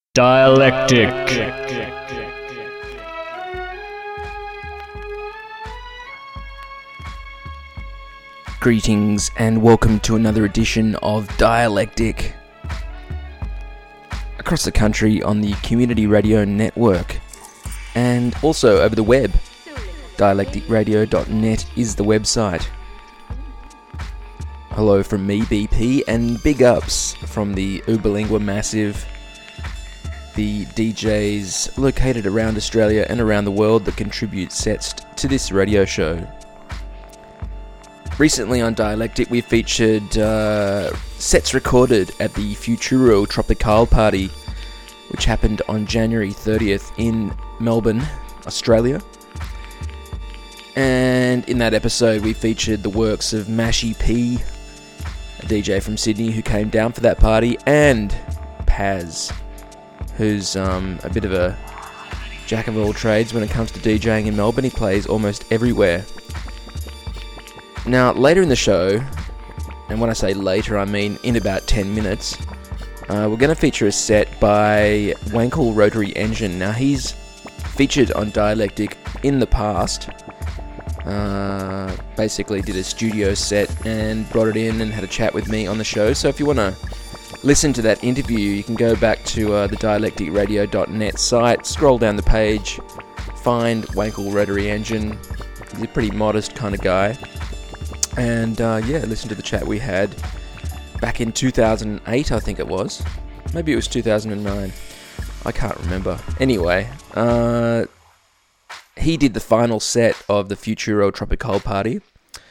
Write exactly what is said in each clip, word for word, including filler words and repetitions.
Dialectic. Greetings and welcome to another edition of Dialectic. Across the country on the Community Radio Network and also over the web. dialectic radio dot net is the website. Hello from me, B P, and big ups from the Uberlingua Massive, the D Js located around Australia and around the world that contribute sets to this radio show. Recently on Dialectic we featured uh, sets recorded at the Futuro Tropical Party, which happened on January thirtieth in Melbourne, Australia. And in that episode we featured the works of Mashy P, a D J from Sydney who came down for that party, and Paz, who's um, a bit of a jack of all trades when it comes to DJing in Melbourne. He plays almost everywhere. Now, later in the show, and when I say later, I mean in about ten minutes, uh, we're going to feature a set by Wankel Rotary Engine. Now, he's featured on Dialectic in the past. Uh, basically did a studio set and brought it in and had a chat with me on the show. So if you want to listen to that interview, you can go back to uh, the dialectic radio dot net site, scroll down the page, find Wankel Rotary Engine. He's a pretty modest kind of guy. And uh, yeah, listen to the chat we had back in two thousand eight, I think it was. Maybe it was two thousand nine. I can't remember. Anyway, uh, he did the final set of the Futuro Tropical Party.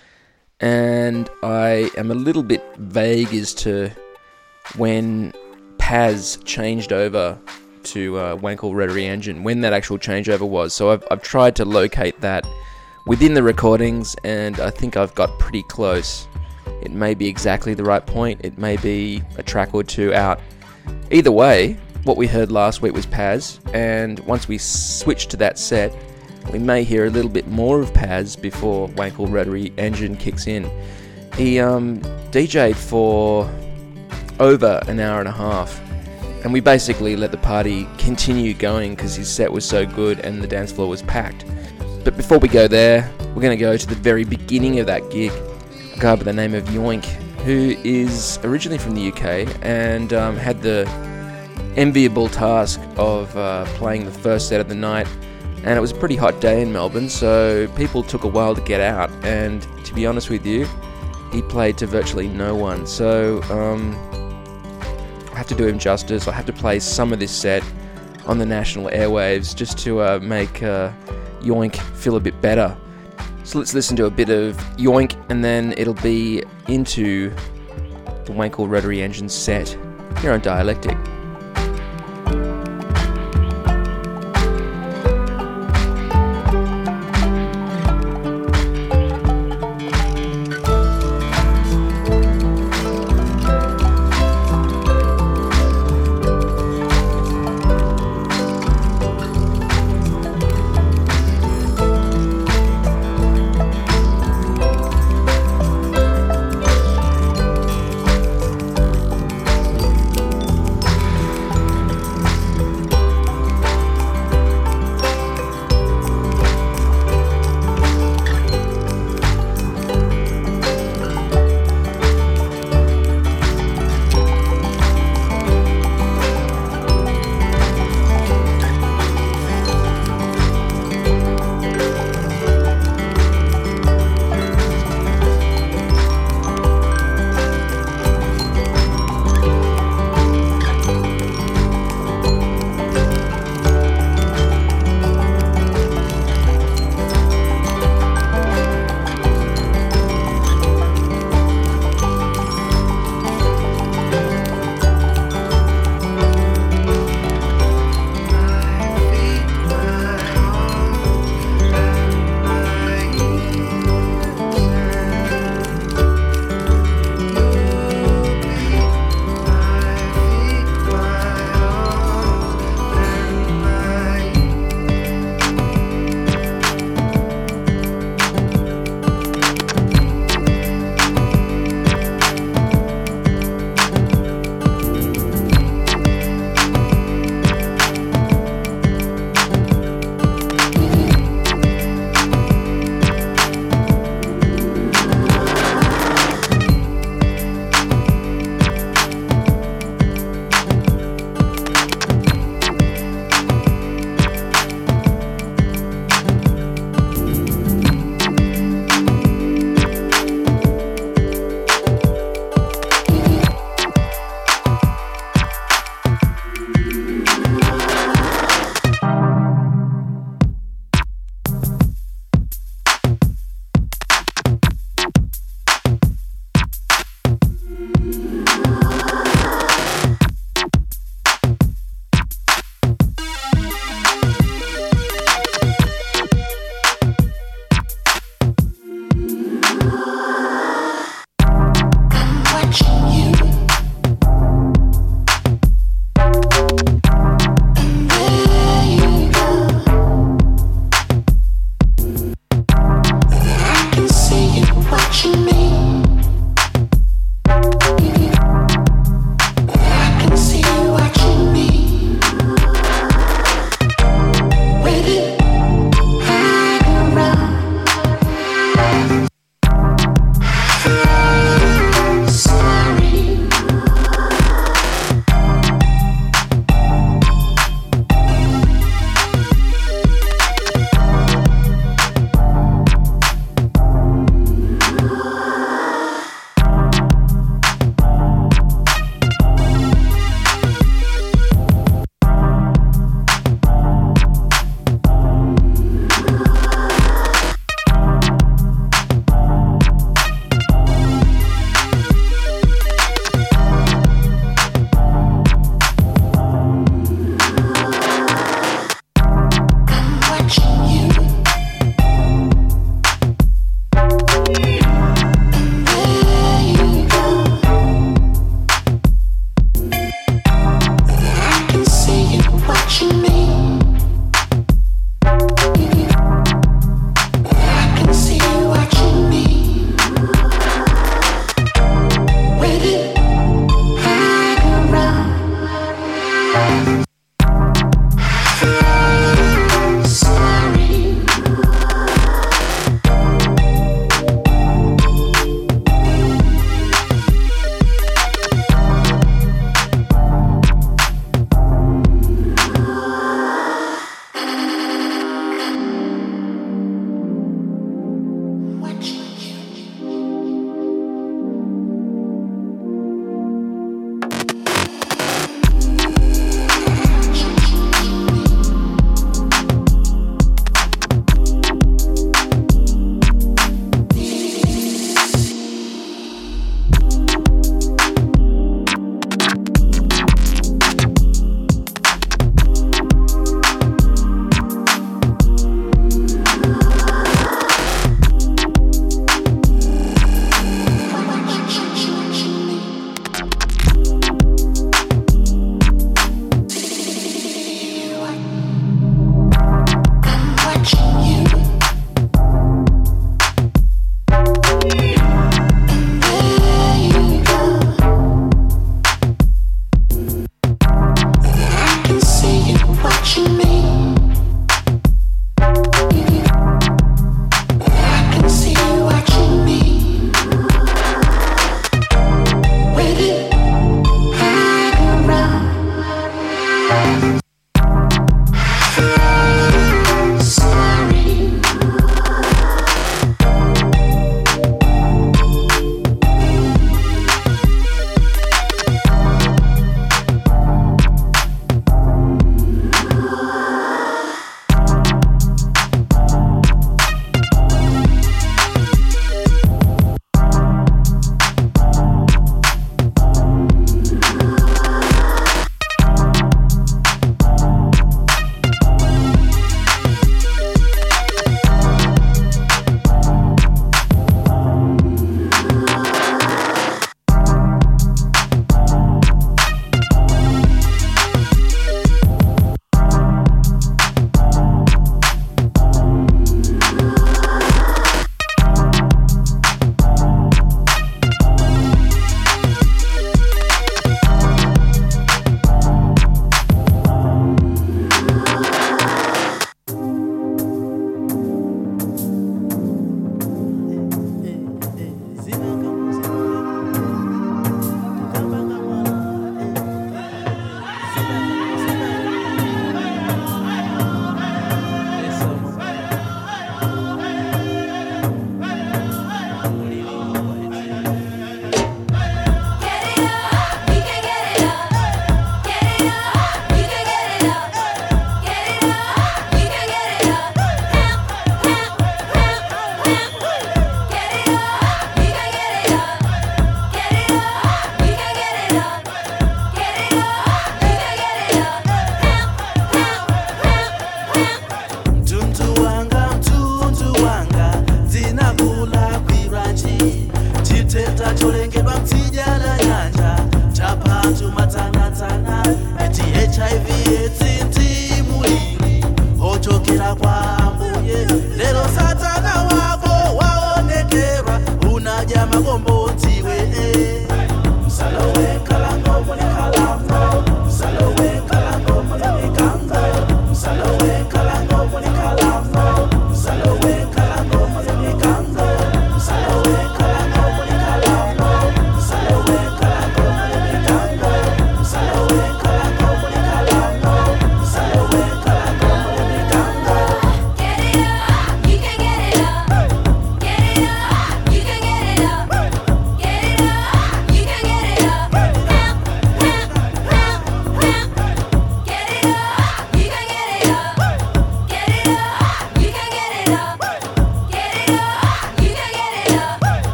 And I am a little bit vague as to when Paz changed over to uh, Wankel Rotary Engine, when that actual changeover was. So I've, I've tried to locate that within the recordings, and I think I've got pretty close. It may be exactly the right point, it may be a track or two out. Either way, what we heard last week was Paz, and once we switch to that set, we may hear a little bit more of Paz before Wankel Rotary Engine kicks in. He um, D J'd for over an hour and a half, and we basically let the party continue going because his set was so good and the dance floor was packed. But before we go there, we're going to go to the very beginning of that gig. A guy by the name of Yoink, who is originally from the U K and um, had the enviable task of uh, playing the first set of the night. And it was a pretty hot day in Melbourne, so people took a while to get out. And to be honest with you, he played to virtually no one. So um, I have to do him justice. I have to play some of this set on the national airwaves just to uh, make uh, Yoink feel a bit better. So let's listen to a bit of Yoink, and then it'll be into the Wankel Rotary Engine set here on Dialectic.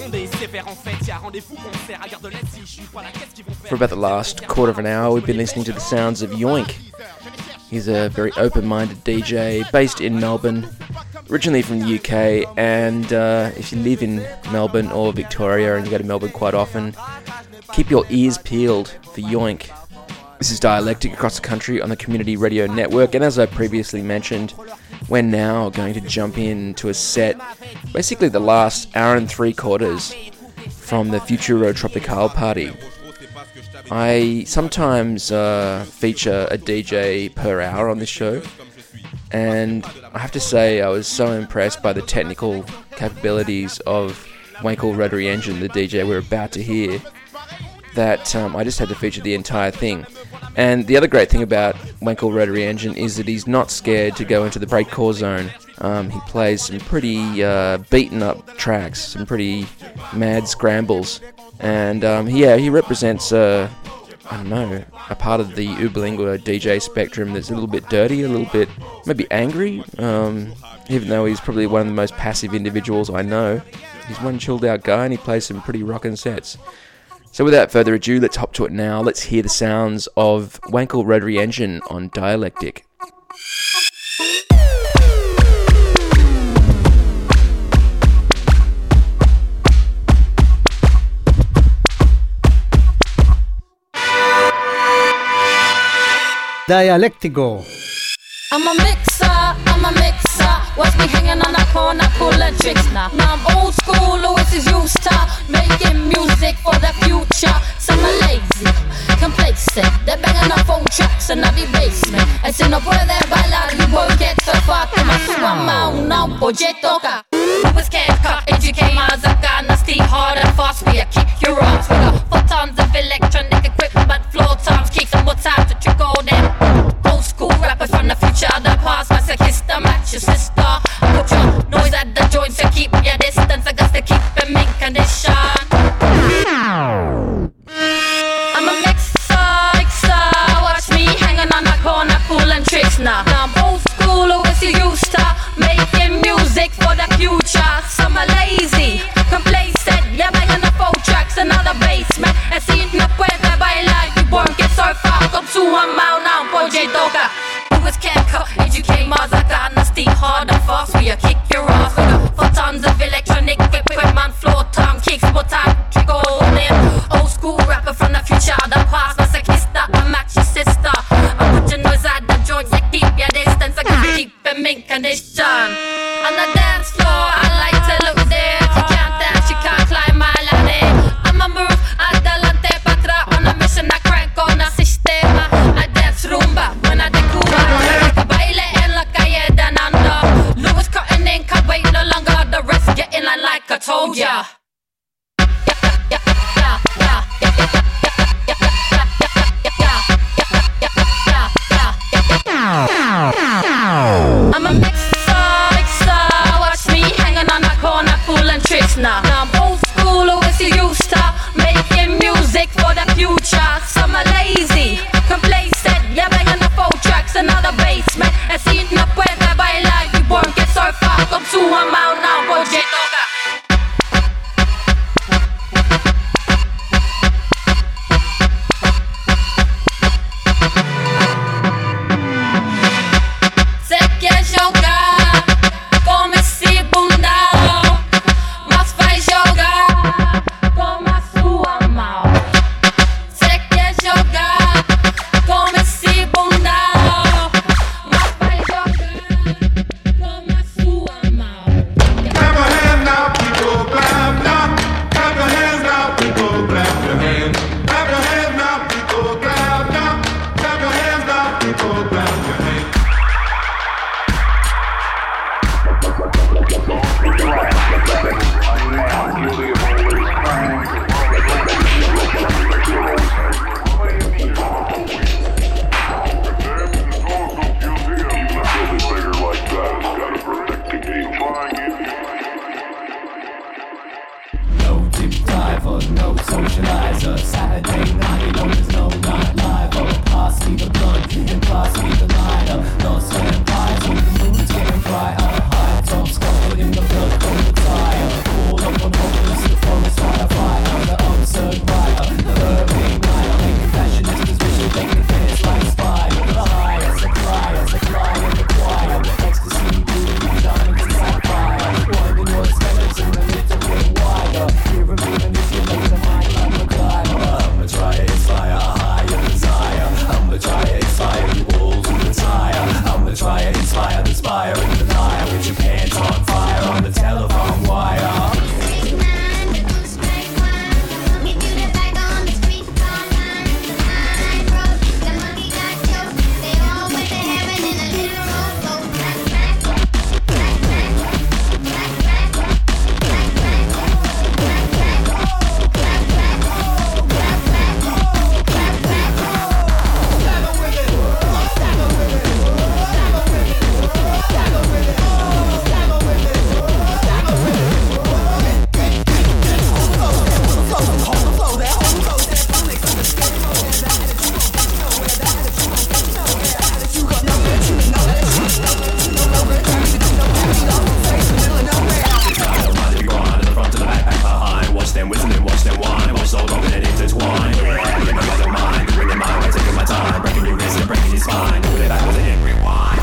For about the last quarter of an hour, we've been listening to the sounds of Yoink. He's a very open-minded D J based in Melbourne, originally from the U K, and uh, if you live in Melbourne or Victoria and you go to Melbourne quite often, keep your ears peeled for Yoink. This is Dialectic across the country on the Community Radio Network, and as I previously mentioned, we're now going to jump into a set, basically the last hour and three quarters from the Futuro Tropical party. I sometimes uh, feature a D J per hour on this show, and I have to say I was so impressed by the technical capabilities of Wankel Rotary Engine, the D J we're about to hear, that um, I just had to feature the entire thing. And the other great thing about Wankel Rotary Engine is that he's not scared to go into the breakcore zone. Um, he plays some pretty uh, beaten up tracks, some pretty mad scrambles. And um, yeah, he represents, uh, I don't know, a part of the Uberlingua D J spectrum that's a little bit dirty, a little bit maybe angry, um, even though he's probably one of the most passive individuals I know. He's one chilled out guy and he plays some pretty rockin' sets. So without further ado, let's hop to it now. Let's hear the sounds of Wankel Rotary Engine on Dialectic. Dialectico. I'm a mixer, I'm a mixer. Watch me hanging on the corner, pulling tricks now. Now I'm old school, always is used to making music for the future. Some are lazy, complacent. They're banging up old tracks in the basement. And si no puede bailar, you won't get so far. Como su mamá, una un polletoca. Always can't cut, educate miles of nasty, hard and fast. We kick your ass. We got four tons of electronic equipment, floor times, kicks and more time to trick all them. Old school rappers from the future, the past. My kiss the match your sister. Put your noise at the joint to keep your distance. I got to keep them in condition. I'm a mixer, mixer. Watch me hanging on the corner, pulling tricks now. Now I'm old school, always used to making music for the future. Some are lazy, complacent. Yeah, banging the four tracks in the basement. And si no puede bailar, you won't get so far. Come to a mount now, polletoca. Always can't cut, educate miles like that. Nasty, hard and fast. We kick your ass. We got four tons of electronic equipment, floor time, kicks, more time, trick all in. Old school rapper from the future, the past. That's a kiss that I match your sister. I put your nose at the joint, you keep your distance. I can keep them in condition. On the dance floor, I like to look there. If you can't dance, you can't climb my ladder. I'ma move adelante pa' atrás on a mission. I crank on a sistema. I dance rumba when I de Cuba. Like a baile en la calle de Nando. Louis cutting in, can't wait no longer. The rest get in line like I told ya. I'm a mixer, mixer. Watch me hanging on the corner, pulling tricks now. Now I'm old school, always used to making music for the future. Some are lazy, complacent. Yeah, banging the four tracks in the basement. And si no puede bailar, you won't get so far. Come to a mount now, polletoca. Fire, high top, sculpted in the blood, on the tire, all up on hopeless, the listen and watch them whine. Watch so long and it intertwine. Yeah, get my brother mine, bring it mine, I'm taking my time. Breaking your wrist and breaking your spine. Do it back with an angry whine.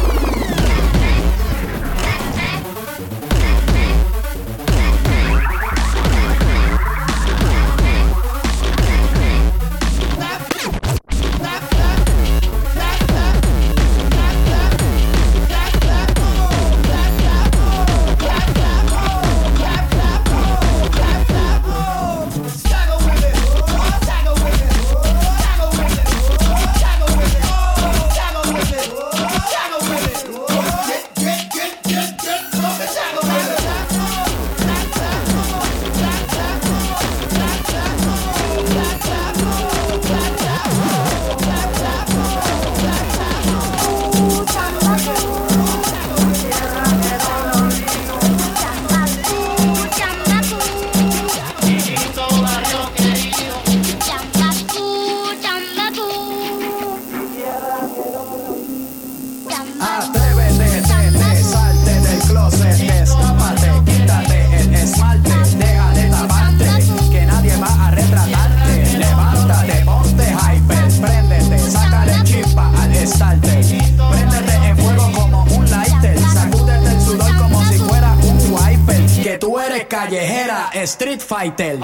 Callejera, Street Fighter.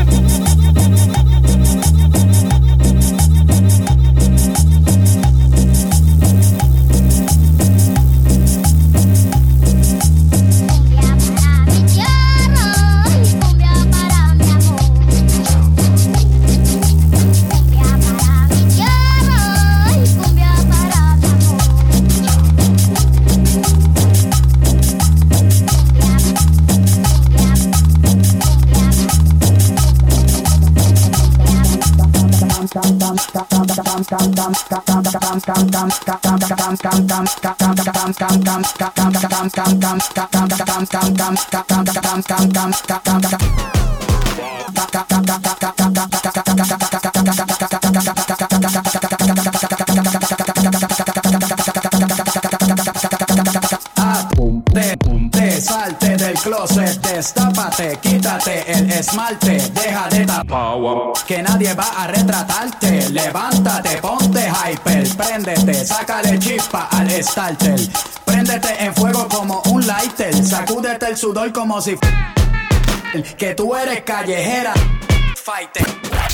Salte del closet, destápate, quítate el esmalte, deja de tapar, que nadie va a retratarte. Levántate, ponte hyper, préndete, sácale chispa al starter. Préndete en fuego como un lighter, sacúdete el sudor como si f- que tú eres callejera fighter.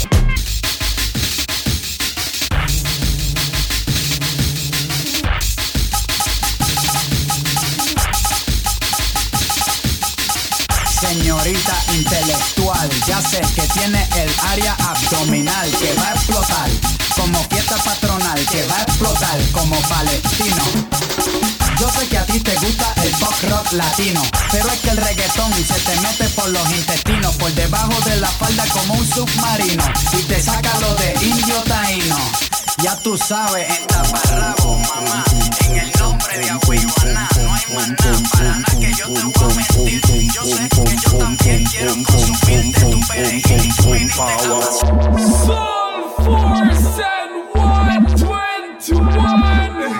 Señorita intelectual, ya sé que tiene el área abdominal que va a explotar como fiesta patronal, que va a explotar como palestino. Yo sé que a ti te gusta el pop rock latino, pero es que el reggaetón se te mete por los intestinos, por debajo de la falda como un submarino, y te saca lo de indio taíno. Ya tú sabes, en taparrabo, mamá, en el nombre de Aguijuana, no hay maná, para nada que yo te voy a mentir. Yo sé que yo también quiero consumir de tu perejil, tu Soul Force and one twenty-one.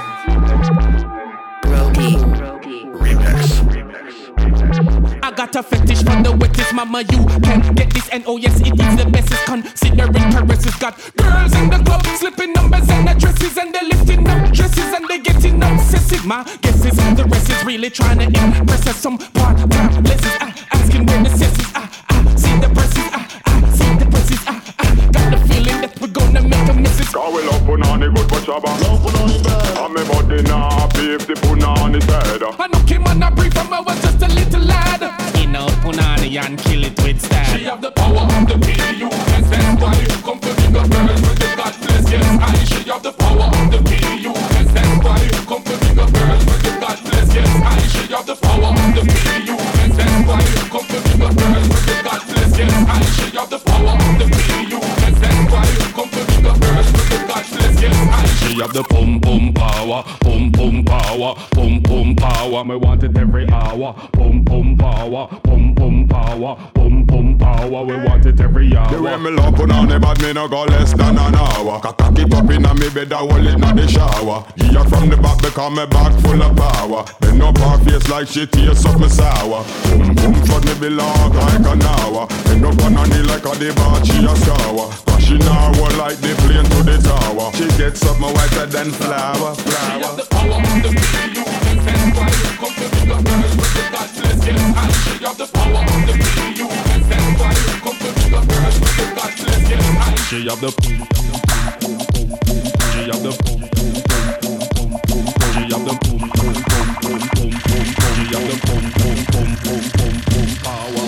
I got a fetish for the wettest, mama, you can get this, and oh yes, it is the bestest, considering caresses. Got girls in the club, slipping numbers and addresses, and they're lifting up dresses, and they getting obsessive. My guess is the rest is really trying to impress us. Some part-time lessons, ah, asking where the senses, ah, ah, see the presses, ah, ah, see the presses, ah, ah, got the feeling that we're gonna make a missus. Cause we love punani good for chaba. Love punani bad. And me body now beef the punani bad. I know Kim and I brief from I was just a little lad. In out punani and kill it with style. She have the power of the P U S. That's why you come to bring up girls with the God bless. Yes, I. She have the power of the P U S. That's why you come to bring up girls with the God bless. Yes, I. She have the power of the P U S. That's why you come to bring up girls with the God bless. Yes, I. She have the power of the P U S. That's why you come to bring up girls with the God bless. Yes, I. She have the pum pum power, pum pum power, pum pum power. Me want it every hour. Pum pum power, pum pum power, pum pum power, we want it every hour. The way me love put on the bad, me no go less than an hour. Cock it up inna me bed, I hold it inna the shower. Yeah, from the back because me back full of power. Bend up her face like she taste up me sour. Boom boom shot me belong like an hour. Bend up on her knee like a debauch, she a scour. Crashing her wall like the plane to the tower. She gets up my whiter than flower, flower. She have the power of the video, and stand by. Come to big up girls with the guts, let's get high. She have the power of the video, and stand by. Come to big up girls with the guts, let's get high. She have the boom, boom, boom, boom, boom. She have the boom, boom, boom, boom, boom, boom. She have the boom, boom, boom, boom, boom, boom. She have the boom, boom, boom, boom, boom, boom. Power.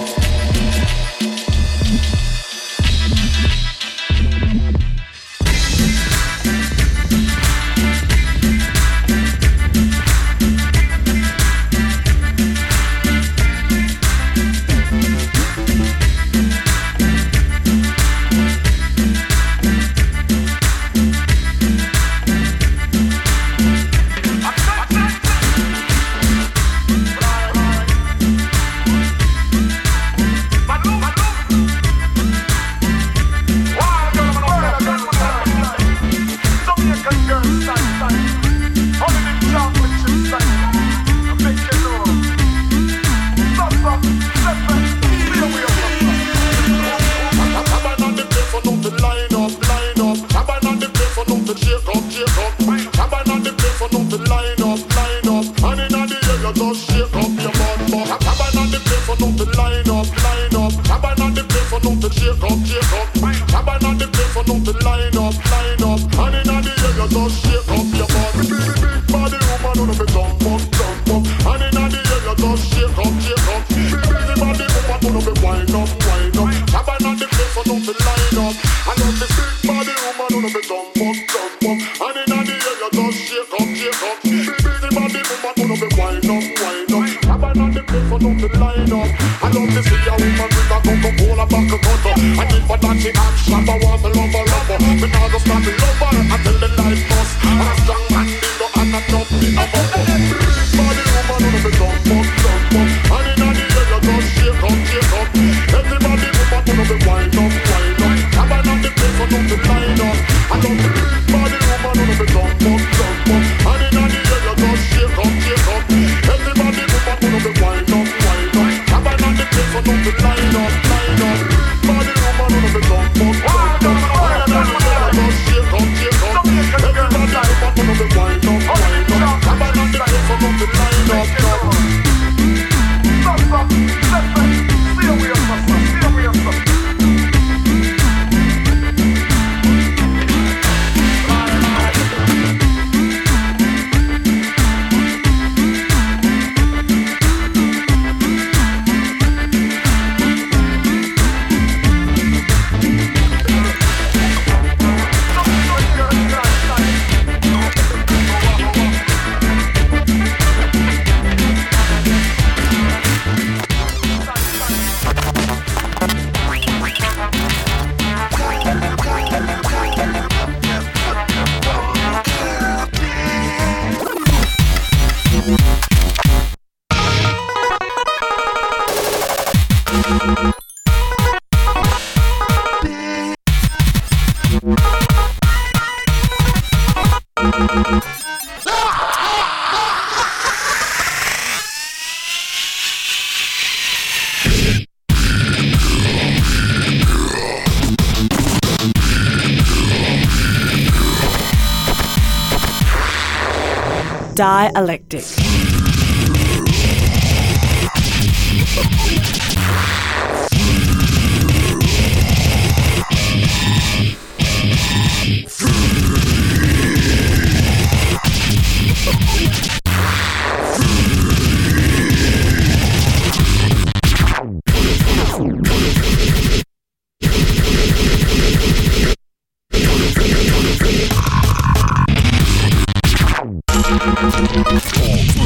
Dialectic. Four,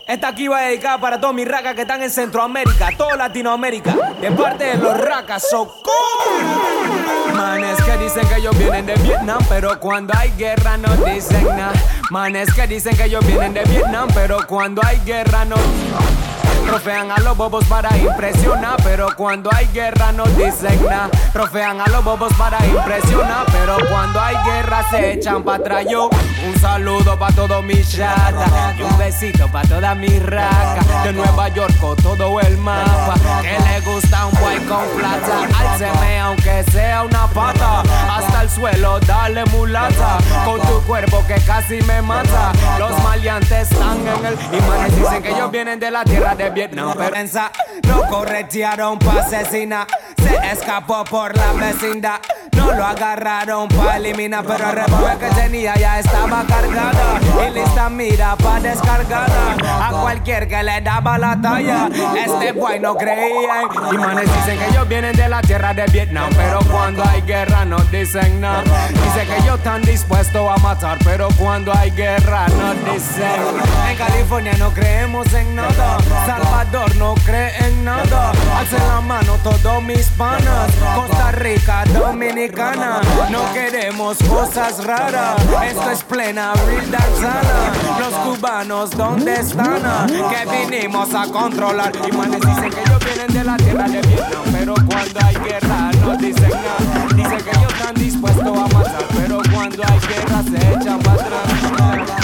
Esta aquí va dedicada para todos mis racas que están en Centroamérica, toda Latinoamérica, de parte de los racas, so cool. Manes que dicen que ellos vienen de Vietnam, pero cuando hay guerra no dicen nada. Manes que dicen que ellos vienen de Vietnam, pero cuando hay guerra no... Trofean a los bobos para impresionar, pero cuando hay guerra no dicen nada. Trofean a los bobos para impresionar, pero cuando hay guerra se echan pa' atrás. Yo, un saludo pa' todos mis chatas y un besito pa' todas mis racas de Nueva York con todo el mapa. Que le gusta un boy con plata, álceme aunque sea una pata. Hasta el suelo, dale mulata, con tu cuerpo que casi me mata. Los maleantes están en el... Y manes dicen que ellos vienen de la tierra de Vietnam, pero pensa, no corretearon pa' asesinar. Se escapó por la vecindad. No lo agarraron pa' eliminar, pero el revólver que tenía ya estaba cargada y lista mira pa' descargada. A cualquier que le daba la talla, este boy no creía. Y manes dicen que ellos vienen de la tierra de Vietnam, pero cuando hay guerra no dicen nada. Dicen que ellos están dispuestos a matar, pero cuando hay guerra no dicen. En California no creemos en nada, Salvador no cree en nada. Alcen la mano todos mis panas, Costa Rica, Dominicana. No queremos cosas raras, esto es plena real danzana. Los cubanos, ¿dónde están? Que vinimos a controlar. Y manes dicen que ellos vienen de la tierra de Vietnam, pero cuando hay guerra no dicen nada. Dicen que ellos están dispuestos a matar, pero cuando hay guerra se echan para atrás.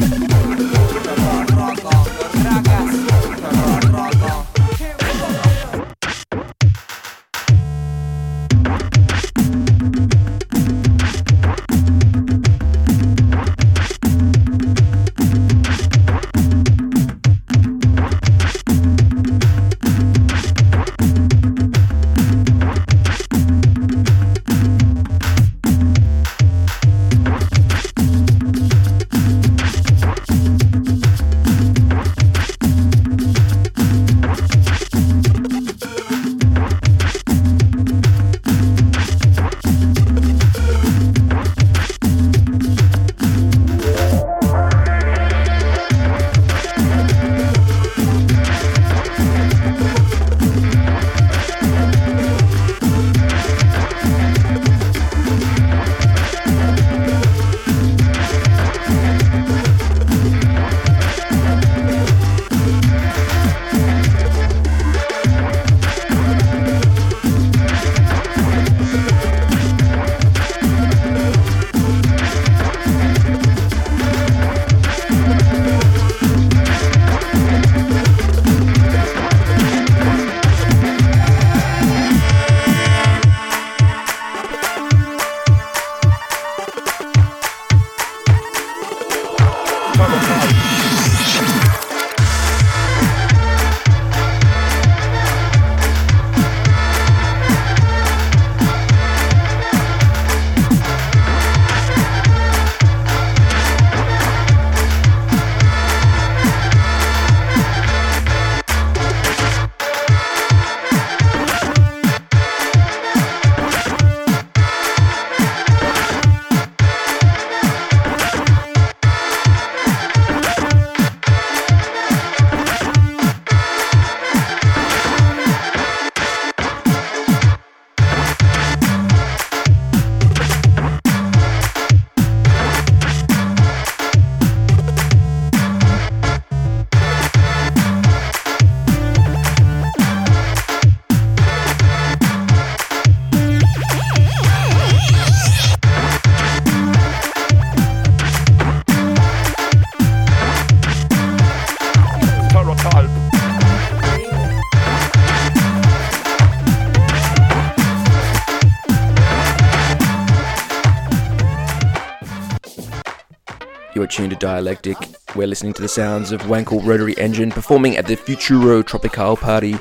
You are tuned to Dialectic. We're listening to the sounds of Wankel Rotary Engine performing at the Futuro Tropical Party,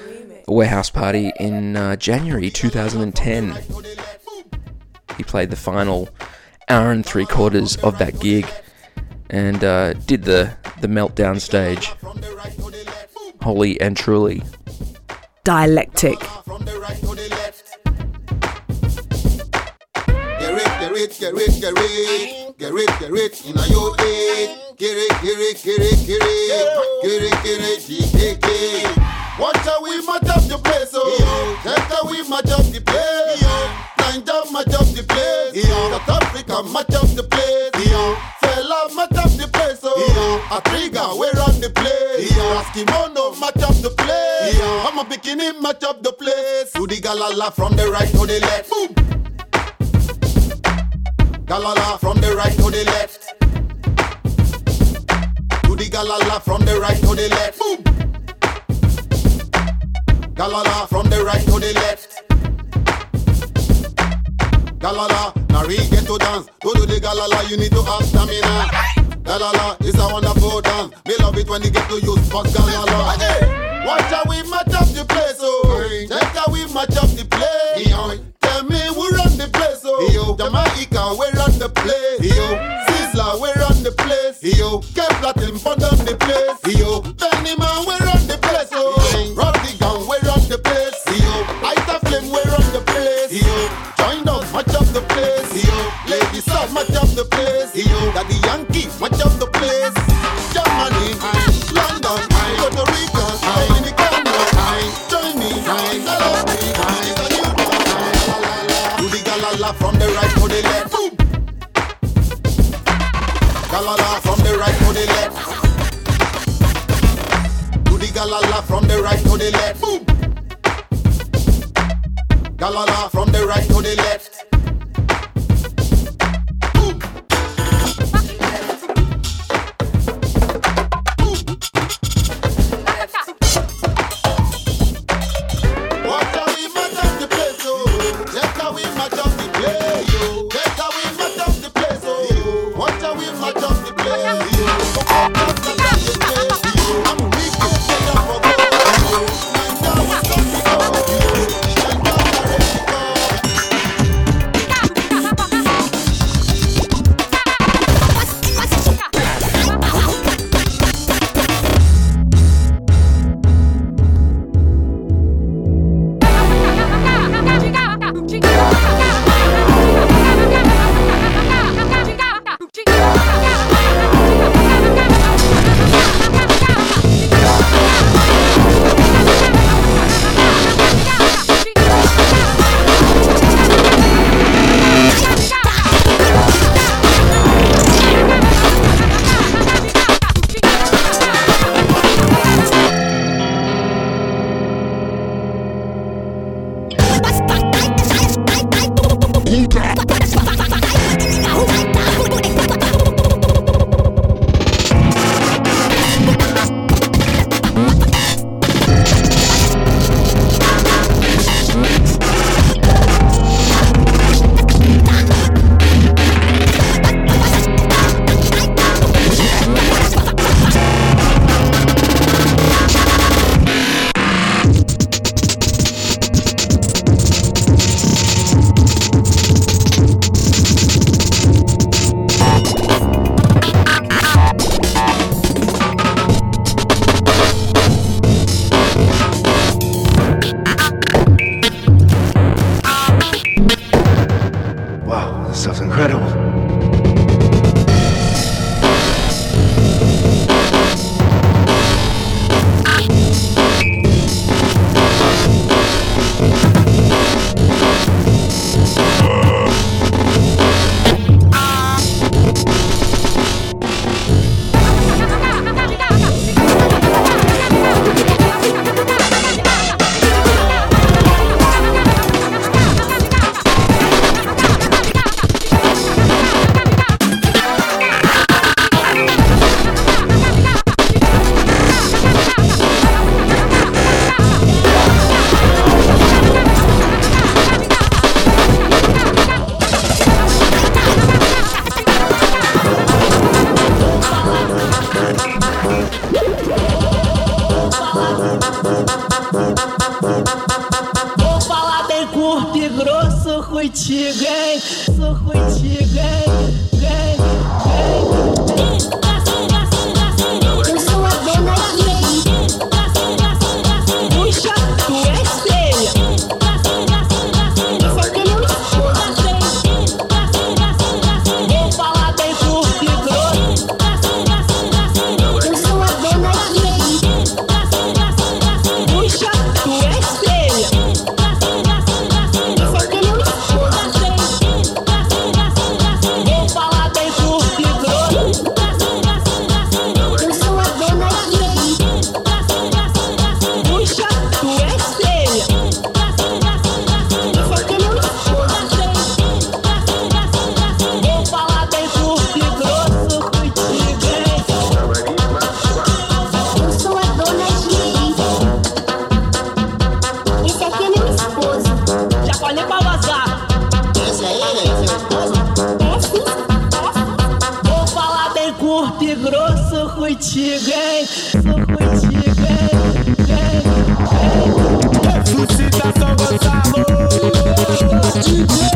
a warehouse party in uh, January two thousand ten. He played the final hour and three quarters of that gig and uh, did the, the meltdown stage. Wholly and truly. Dialectic. Get rich, get rich, get rich, get rich. get it, get it, in a your head. Get it, get it, get it, get it, get it, get it, G K K. Watch how we match up the place, oh. Check how we match up the place, oh. Niger match up the place, oh. South Africa match up the place, oh. Fella match up the place, oh. Africa we run the place, oh. Raskimono match up the place, oh. I'm a bikini match up the place. Do the galala from the right to the left, boom. Galala from the right to the left. Do the galala from the right to the left, boom. Galala from the right to the left. Galala, Nari get to dance. Go to the galala, you need to have stamina. Galala is a wonderful dance. Me love it when you get to use fast galala. Hey, watch how we match up the place, oh. Check how we match up the place. Tell me who run the place, oh. Jamaica, we run the place. Sizzla, we run the place. Kev Latin, fund on the place. Benny Man, we run the place, oh. Roddy Gang, we run the place. Ita Flame, we run the place. Join us, match up the place. Lady South, match up the place. Daddy Yankee, match up the place. Germany, London, Puerto Rico, Dominicana, join me, do the galala from the right to the left. Boom. Galala from the right to the left. Do the galala from the right to the left. Boom. Galala from the right to the left. Boom. Watch how we match up the place, oh. Check how we match up the place, oh. Check how we match up the place, oh. Watch how we match up the place, oh. I'm weak, get up for gold, oh. Now we got to go, oh. contigo, hein? Sou contigo, hein? Hein? Hein? Eu sou a dona aqui. Puxa, tu és feia. Só que não escuta. Vou falar bem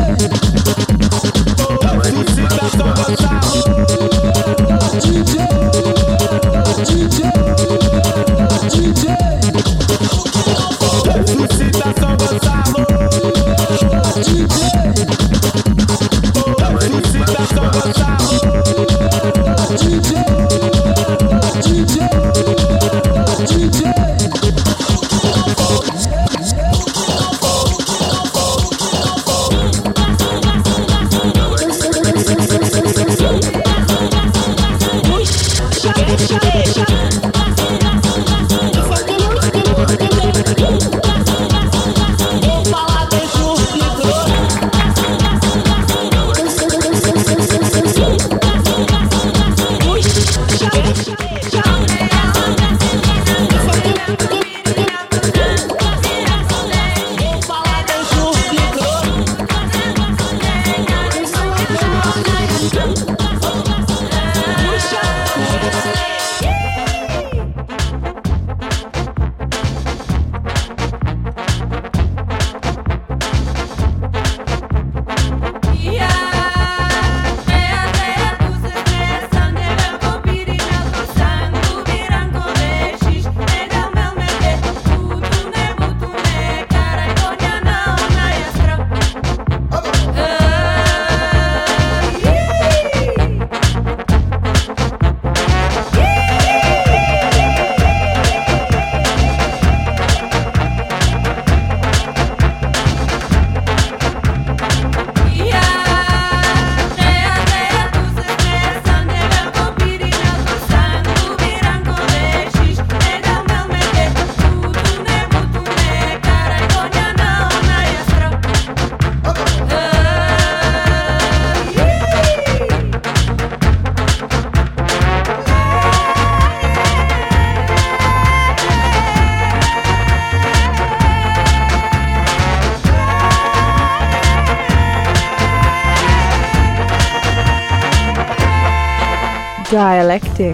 Dialectic.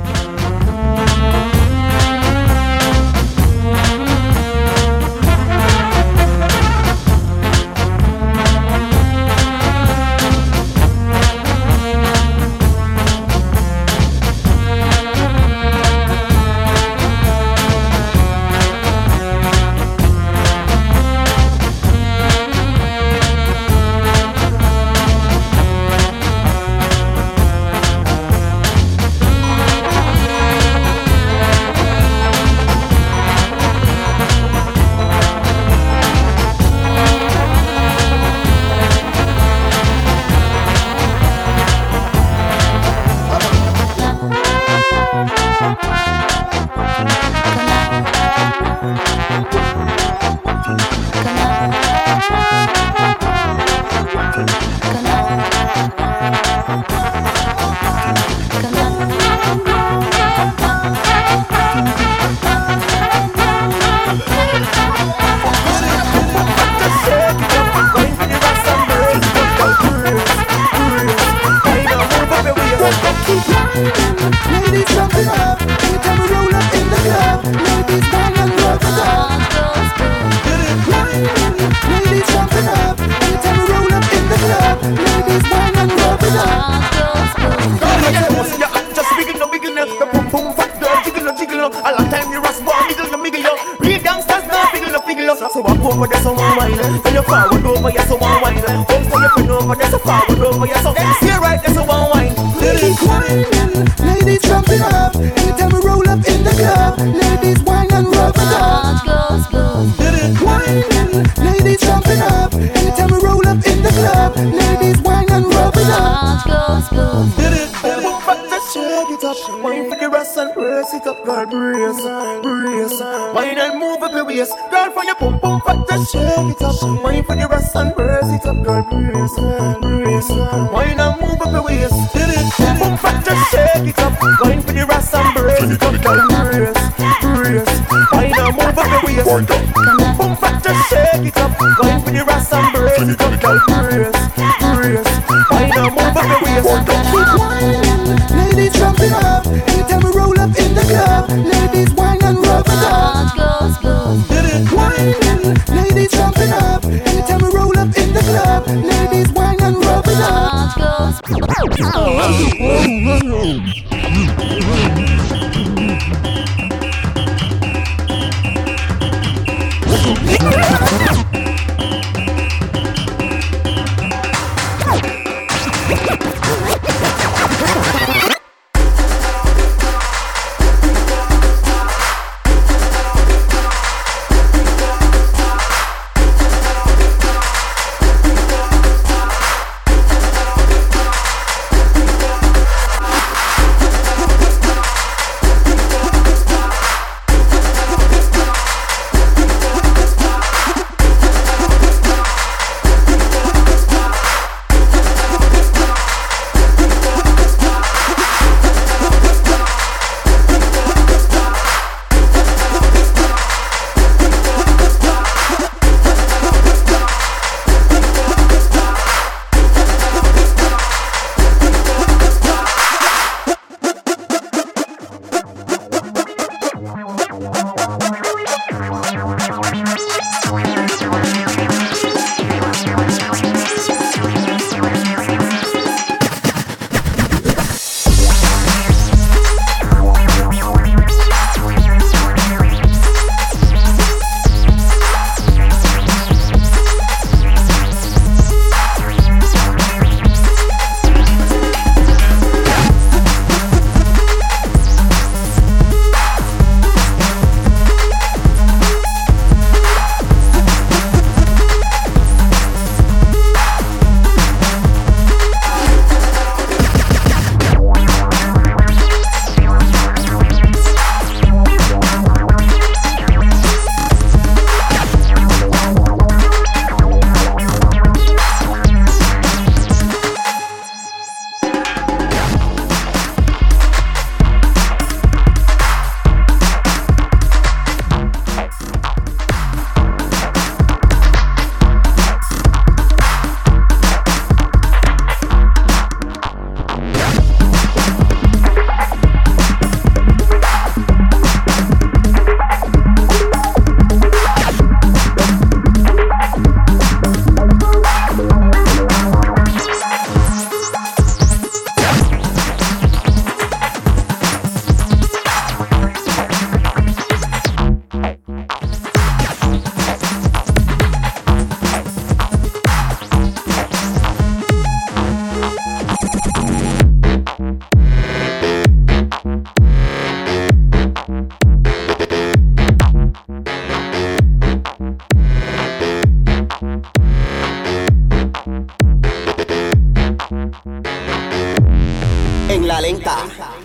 Ladies, jump it up. Anytime we roll up in the club, ladies, bang and rub it up. Ladies, jump it up. Anytime we roll up in the club, ladies, bang and rub it up. Just wiggle no wiggle no, the boom boom fat girl jiggle no jiggle no. A long time you rust one wiggle no wiggle no. Real gangsters now wiggle no wiggle no. So walk over there so one wine, then you forward over here so one wine. Come so you bend over there so forward over here so stay right there so one wine. Ladies whining, ladies jump it up. Anytime we roll up in the club, ladies whine and rub it up. Whining, ladies jump it up. Anytime we roll up in the club, ladies whine and rub it up. Shake it up, wine for the rest and brace it up, girl, brace, brace. Wine and move up your waist, girl, for your pum pum fat, just shake it up. Wine for the rest and brace it up, girl, brace, brace. Wine and move up your waist, pum pum fat, just shake it up. Wine for the rest and brace it up, girl, brace, brace. Wine and move up your waist, pum pum fat, just shake it up. Wine for the rest and brace it up, girl, brace, brace. Wine and move up your waist. Keep whining, ladies jump it up. Anytime we roll up in the club, ladies whine and rub it up. Whining, ladies jump it up. Anytime we roll up in the club, ladies whine En la lenta.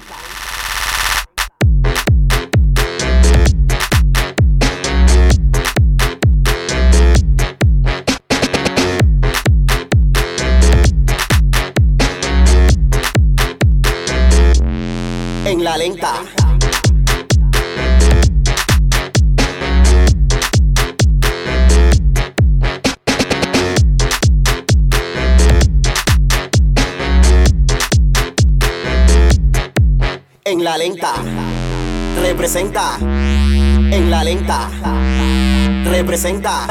En la lenta. En la lenta. Representa. En la lenta. Representa.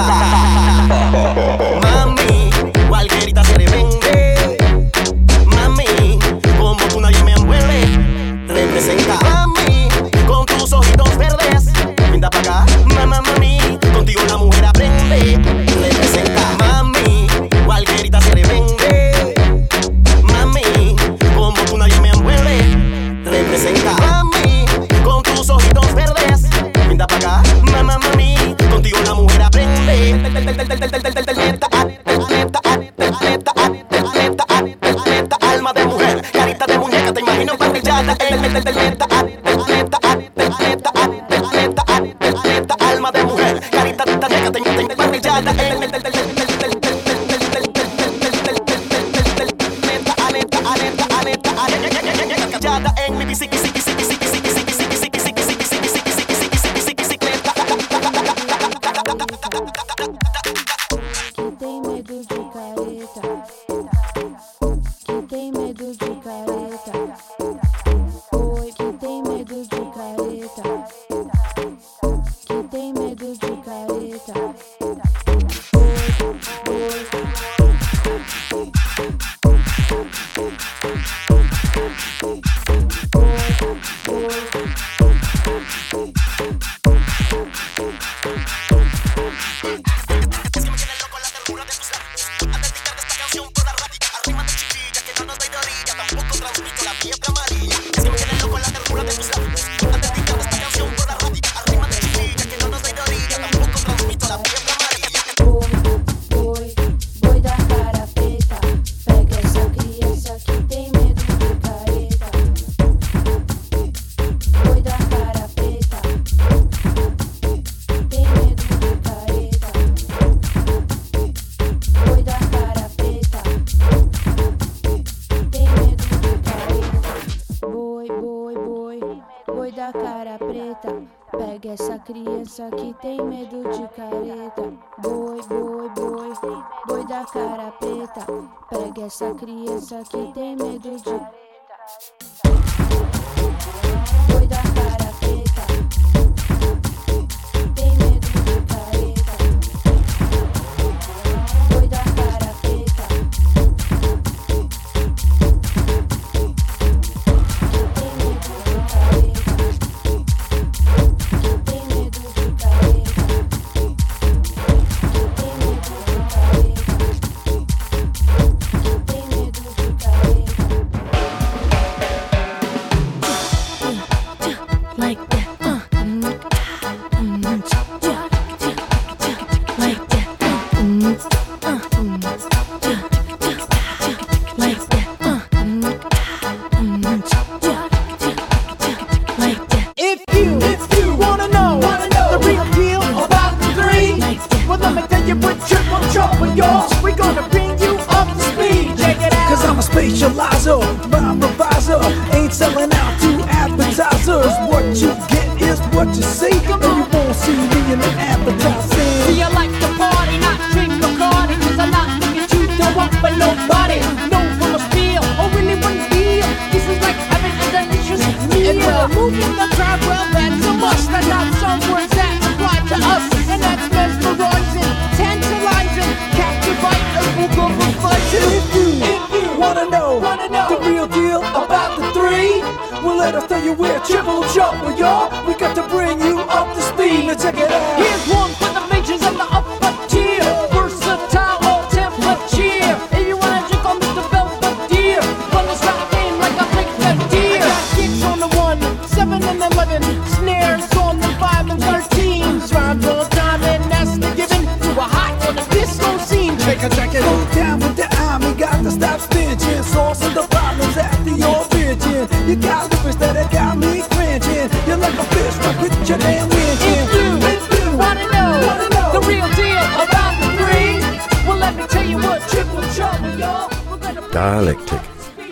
Mami, cualquierita se revende. Mami, como tú nadie me envuelve. Representa. Mami, con tus ojitos verdes. Pinta pa' acá. Mamá, mami, contigo la mujer aprende. Representa. Mami, cualquierita se revende. Mami, como tú nadie me envuelve. Representa. Mami, con tus ojitos verdes. Pinta pa' acá. Mamá, mami, contigo la mujer aprende. Alma de mujer, carita de muñeca, te imagino parrillada. Alma de mujer, carita de muñeca, te imagino parrillada. En mi bicicleta. Criança que tem medo de careta. Boi, boi, boi, boi da cara preta. Pega essa criança que tem medo de boi da cara preta. Tem medo de careta. Boi da cara preta. Tem medo de careta. Check it, check it. Go down with the army, got to stop stitching. Source of the problems after your bitching. Dialectic.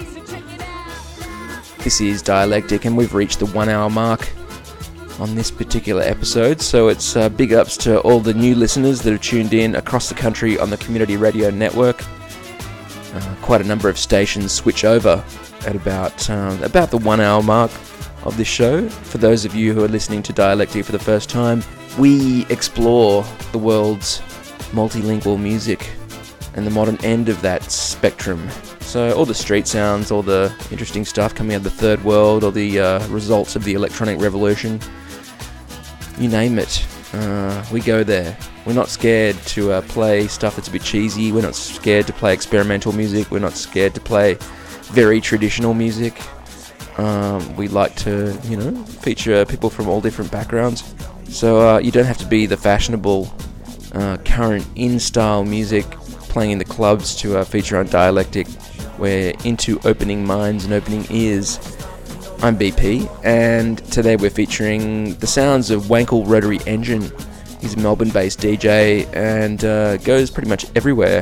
This is Dialectic, and we've reached the one hour mark on this particular episode, so it's uh, big ups to all the new listeners that have tuned in across the country on the Community Radio Network. Uh, quite a number of stations switch over at about um, about the one hour mark of this show. For those of you who are listening to Dialectic for the first time, we explore the world's multilingual music and the modern end of that spectrum. So all the street sounds, all the interesting stuff coming out of the third world, or the uh, results of the electronic revolution, you name it, uh, we go there. We're not scared to uh, play stuff that's a bit cheesy. We're not scared to play experimental music. We're not scared to play very traditional music. Um, we like to, you know, feature people from all different backgrounds. So uh, you don't have to be the fashionable, uh, current in-style music playing in the clubs to uh, feature on Dialectic. We're into opening minds and opening ears. I'm B P, and today we're featuring the sounds of Wankel Rotary Engine. He's a Melbourne-based D J and uh, goes pretty much everywhere.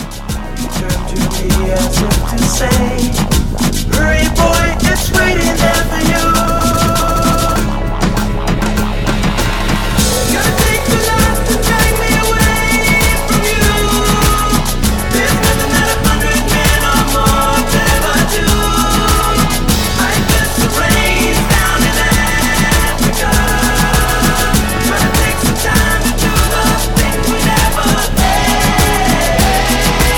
Hurry boy, it's waiting there for you. Gonna take the life to drag me away from you. There's nothing that a hundred men or more could ever do. I guess the rain's down in Africa. Gonna take some time to do the things we never did.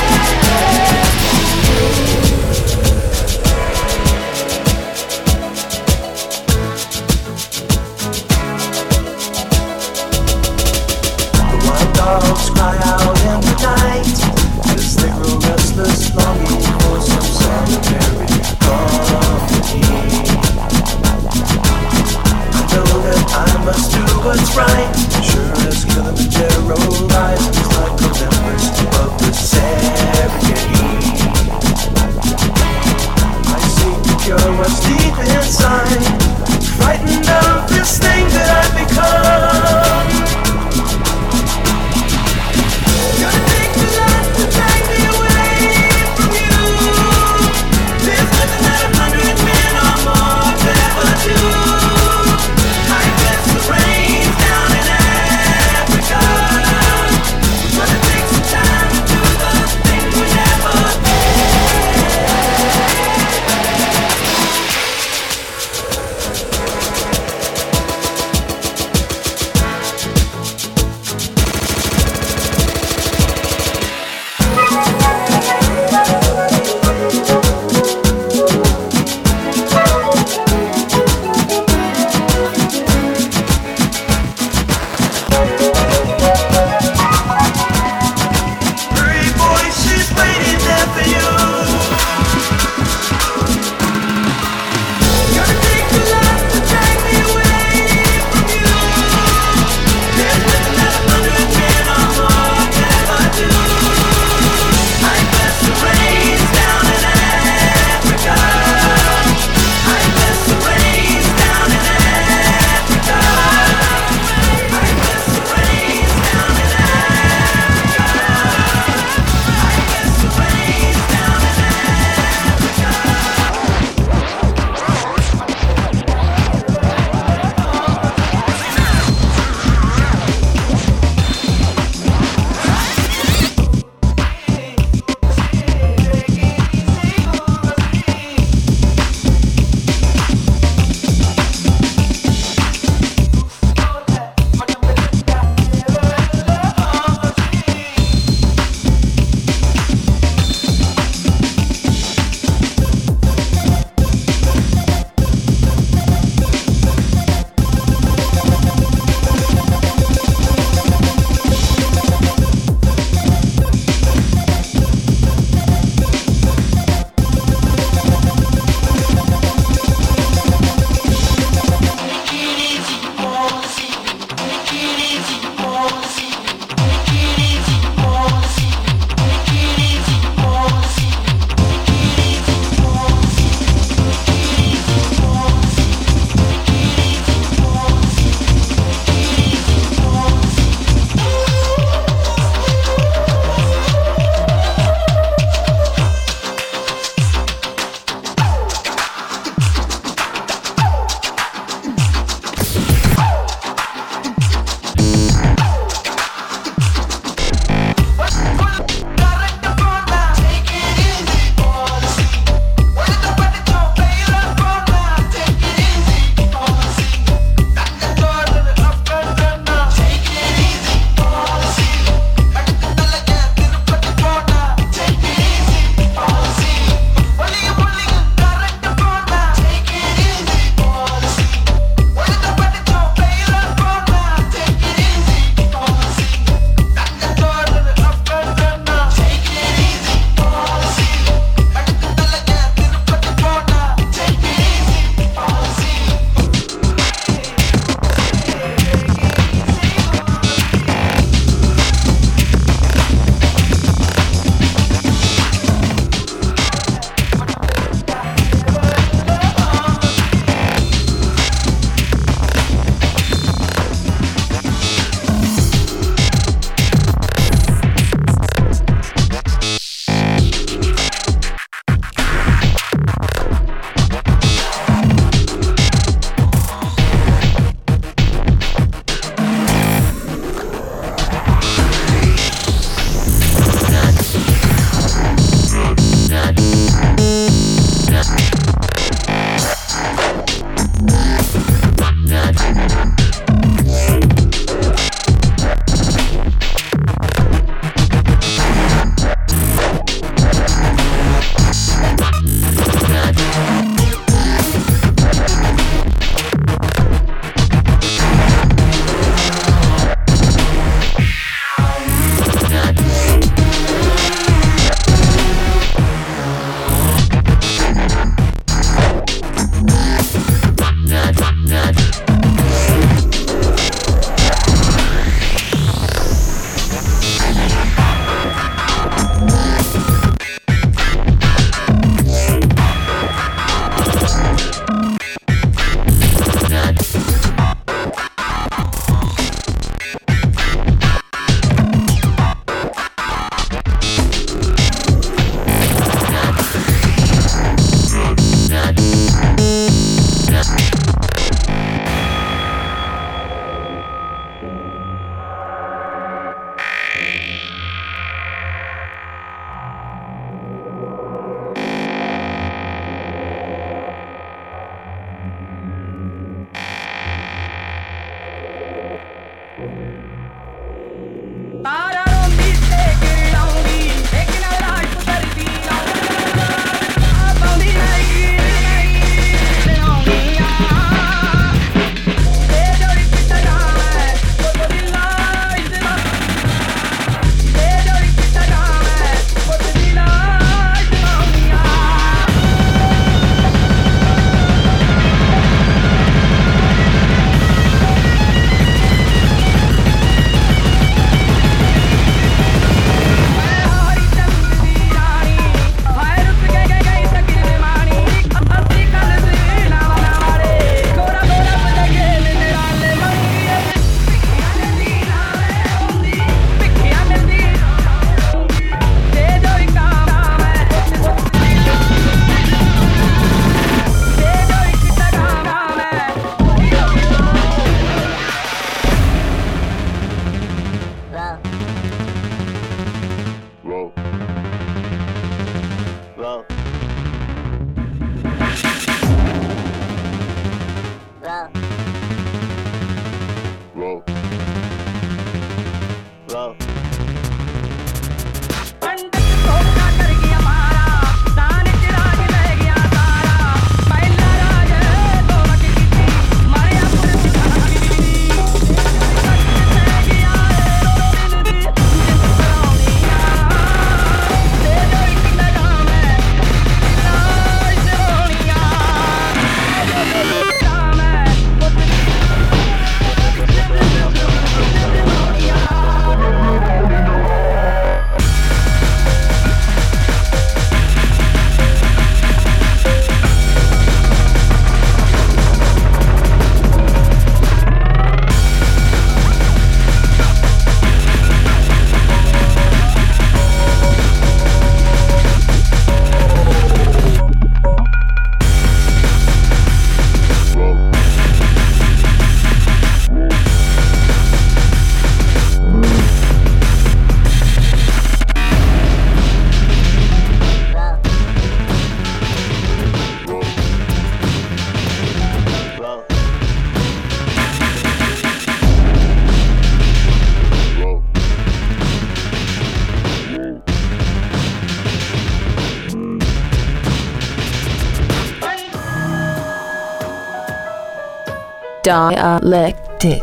Dialectic.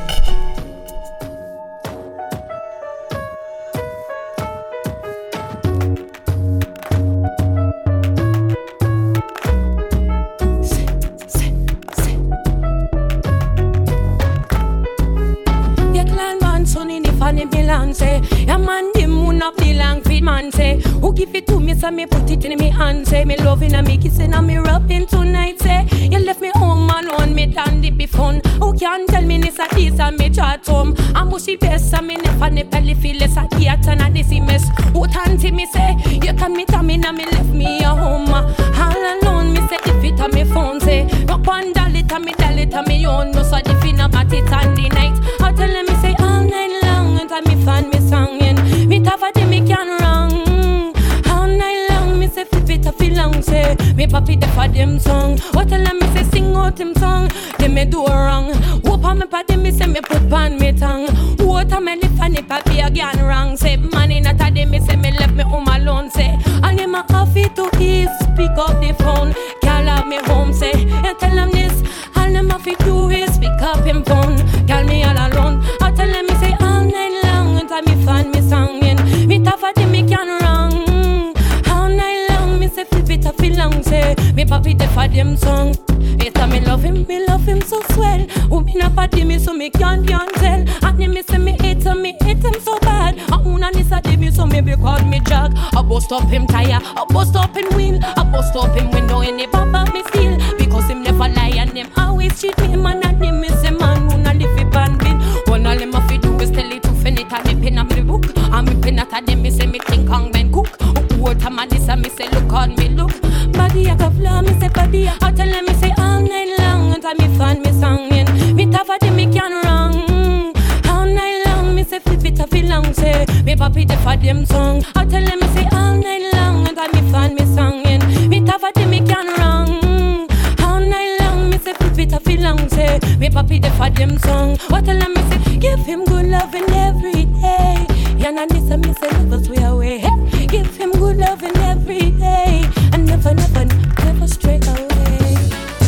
Yeah, man, the moon up the long feet, man, say. Who give it to me, so me put it in me hand, say. Me loving and me kissing and me rubbing tonight, say. You left me home alone, me done it be fun. Who can tell me this a this and me chat home? I'm mushy best and me never never feel less a theater and this mess. Who tanty me say, you can me tell me now me left me a home. All alone, me say if it a me phone, say. Rock one dollar to me dollar to me own. No so if it about it on the night. I tell them me say all night long and me fan me singing. Me tougher than me can run. All night long me say flip it a feel long say. Me papi the for them song. What tell them me say sing out them song. They me do wrong. Whoop on me party me say me put pan me tongue. What a me lift and the papi again wrong. Say man in a day me say me left me home alone say. And him a coffee to eat. Pick up the phone. Call out me home say. And tell them this. All them have to do is pick up him phone. Call me all alone. I tell them me say all night long until me find me singing. Me tougher than me can run. All night long me say flip it a feel long say. Me papi the for them song. Yes I me love him, me love him so swell. Who me na party me so me can't can't tell. And him me say me hate him, me hate him so bad. And una ni sa me so me be call me jag. I bust up him tire, I bust up him wheel, I bust up him window in the papa me steal. Because him never lie and him always cheat me. Man and him is a man who na live it and bin. One all him a fi do is tell it to fin it. And me pen on me book, and me pen at a them me say me think on men cook. What a man this and me say look on me look. Body a go fly me say body. I tell him me say all night long until me find me singing. Me tougher than me can run. All night long me say flip it a feel long say. Me papi the for them song. I tell him me say all night long until me find me singing. Me tougher than me can run. All night long me say flip it a feel long say. Me papi the for them song. I tell him me say give him good loving every day. Yeah, and this and me say never sway away. Hey, give him good loving every day. And never, never, never stray away.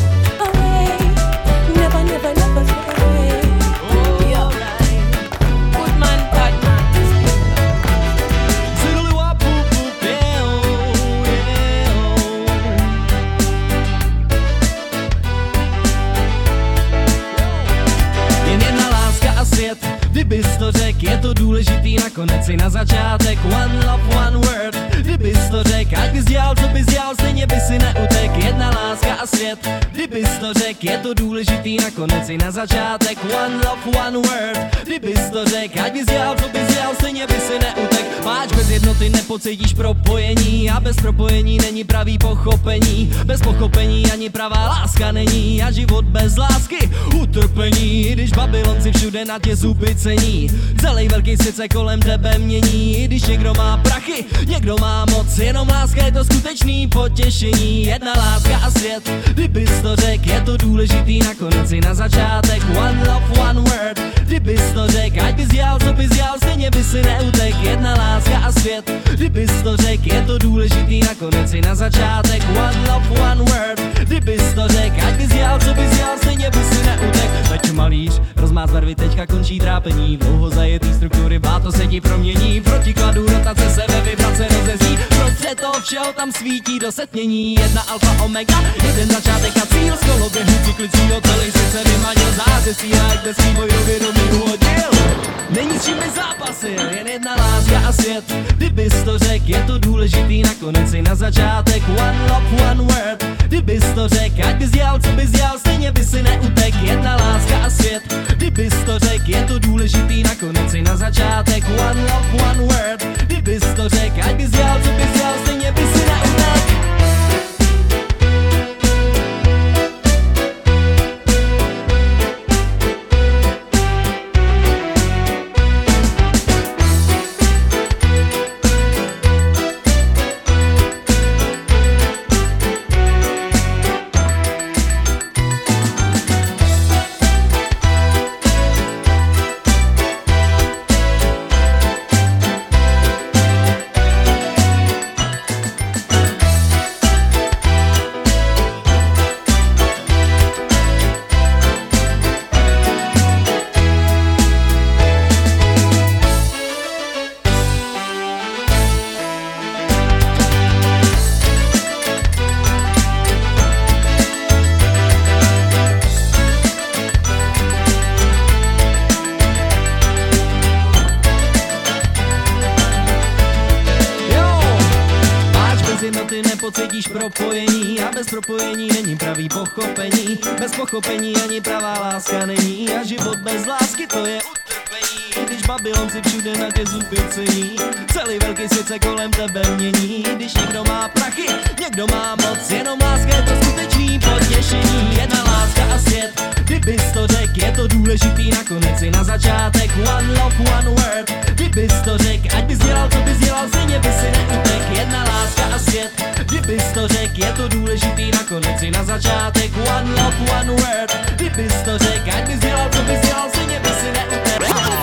Away. Never, never, never stray away. Oh, yeah. Good man, bad man. Jen jedna láska a svět, kdybys to řek, je to důležitý, nakonec si na začátek. One love, one word, kdybys to řek, ať bys dělal, co bys dělal, stejně by si neutek. Jedna láska a svět, kdybys to řek, je to důležitý, nakonec si na začátek. One love, one word, kdybys to řek, ať bys dělal, co bys dělal, stejně by si neutek. Máč bez jednoty nepocítíš propojení a bez propojení není pravý pochopení. Bez pochopení ani pravá láska není a život bez lásky utrpení. Když Babylon si všude na tě zuby cení, celý velký svět se kolem tebe mění. Když někdo má prachy, někdo má moc, jenom láska je to skutečný potěšení. Jedna láska a svět, kdybys to řek, je to důležitý, nakonec si na začátek. One love, one word, kdybys to řek, ať bys dělal, co bys dělal, stejně by si neutek. Jedna láska a svět, kdybys to řek, je to důležitý, nakonec si na začátek. One love, one word, kdybys to řek, ať bys dělal, co bys dělal, stejně by si neutek. Veď malíř, rozmát barvy, teďka končí trápení. Dlouho zajetý struktury, báto se ti promění. Protikladu rotace se ve vibrace rozezí. Prostřed toho všeho tam svítí do setmění. Jedna alfa omega, jeden začátek a cíl. Z koloběhu cyklicího celý svět se vymanil. Zářestí ať bez svývoj do vědomí uhodil. Není s čím by zápasil, jen jedna láska a svět. Kdybys to řek, je to důležitý, nakonec si na začátek. One love, one word, kdybys to řek, ať bys dělal, co bys dělal, stejně by si neutek. Jedna láska a svět, kdybys to řek, je to důležitý, nakonec si na začátek. One love, one word, kdybys to řek, ať bys dělal, co bys dělal, stejně by si neutek. propojení a bez propojení není pravý pochopení. Bez pochopení ani pravá láska není a život bez lásky to je utrpení. Když Babylon si všude na tě zuby cení, celý velký svět se kolem tebe mění. Když někdo má prachy, někdo má moc, jenom láska je to skutečný potěšení. Jedna láska a svět, kdybys to řek, je to důležitý nakonec i na začátek. One love, one word, kdybys to řek, ať bys dělal, co bys dělal, stejně bys si neutek. Jedna láska a svět, kdybys to řek, je to důležitý nakonec i na začátek. One love, one word, kdybys to řek, ať bys dělal, co bys dělal, stejně bys si neutek.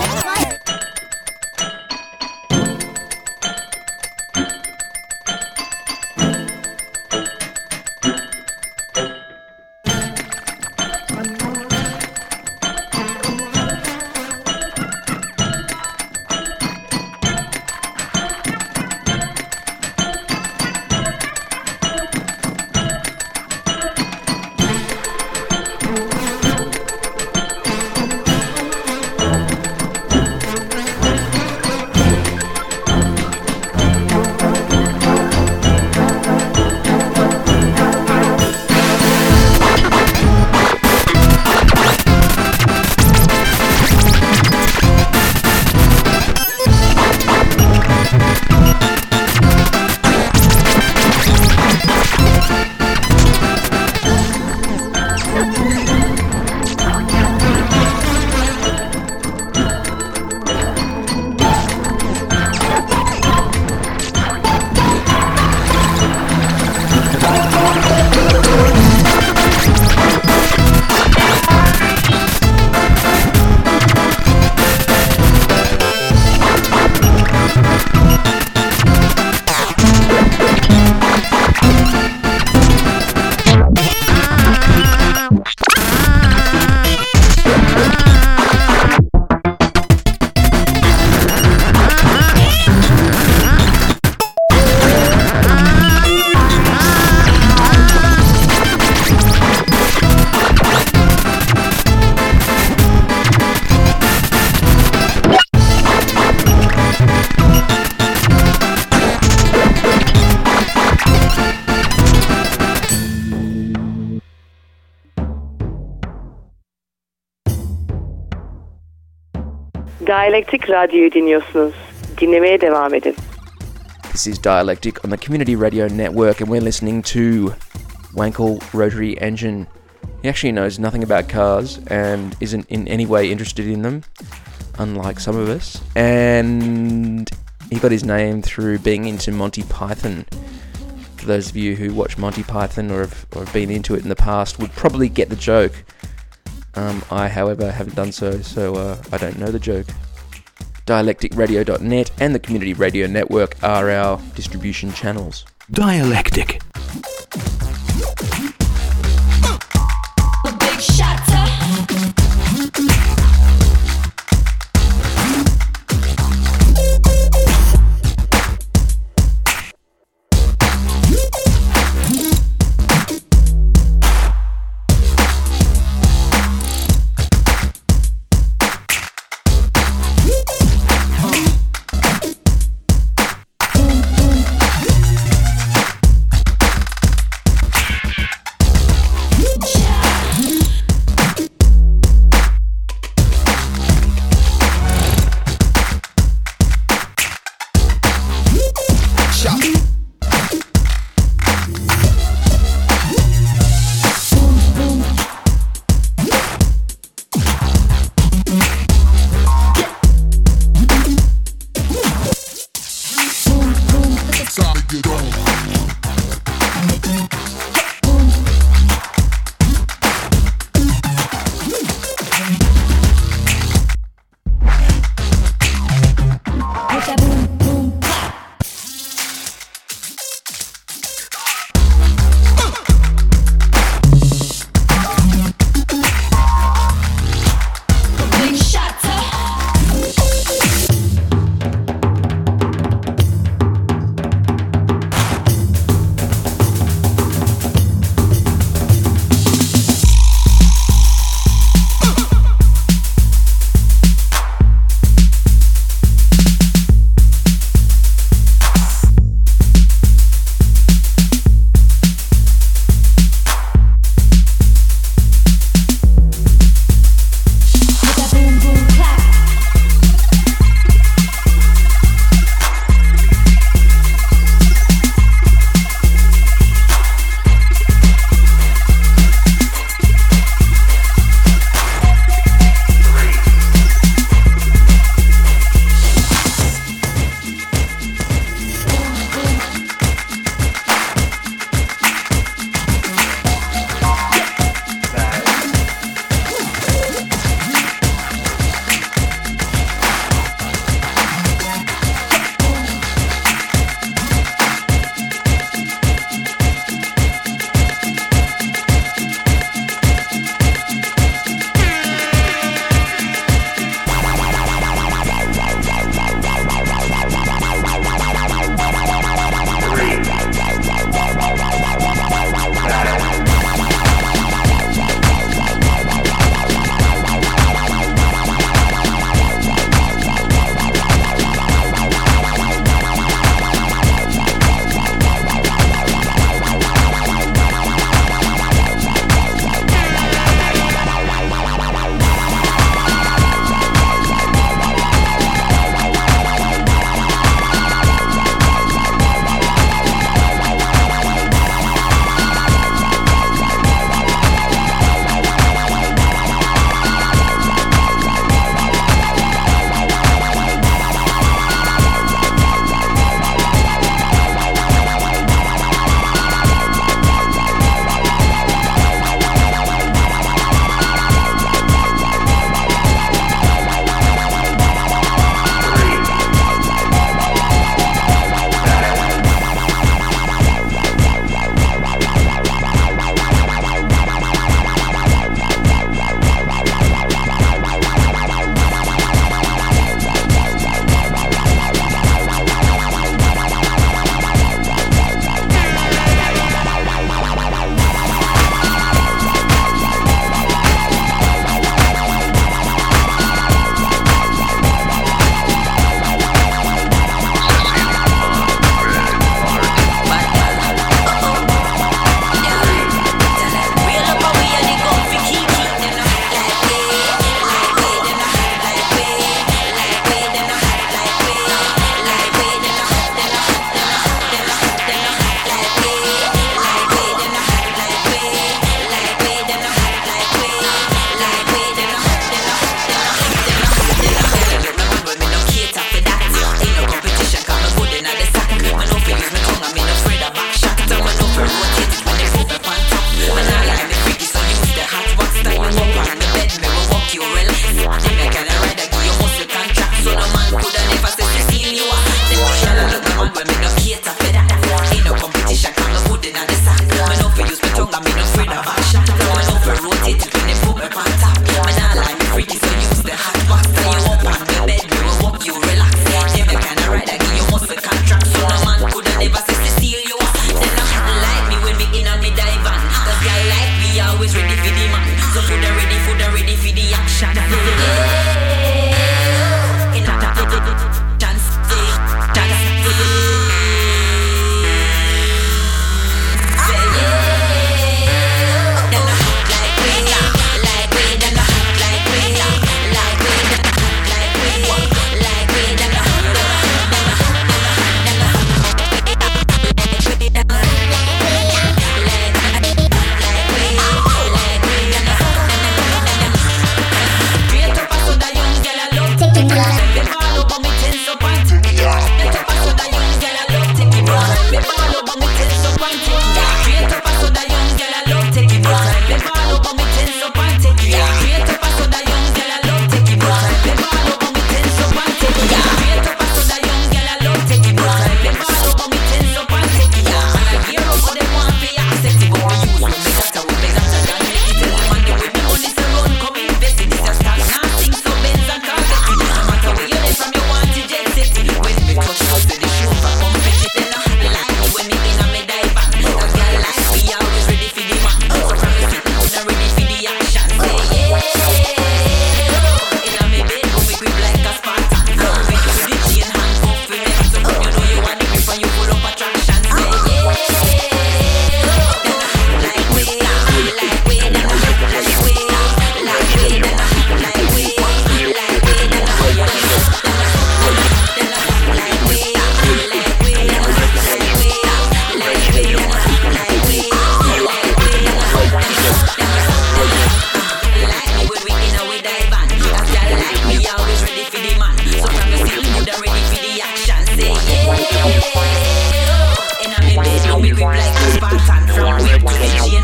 Dialektik Radyo'yu dinliyorsunuz. Dinlemeye devam edin. This is Dialectic on the Community Radio Network, and we're listening to Wankel Rotary Engine. He actually knows nothing about cars and isn't in any way interested in them, unlike some of us. And he got his name through being into Monty Python. For those of you who watch Monty Python or have, or have been into it in the past would probably get the joke. Um, I, however, haven't done so, so uh, I don't know the joke. dialectic radio dot net and the Community Radio Network are our distribution channels. Dialectic. Big shatter.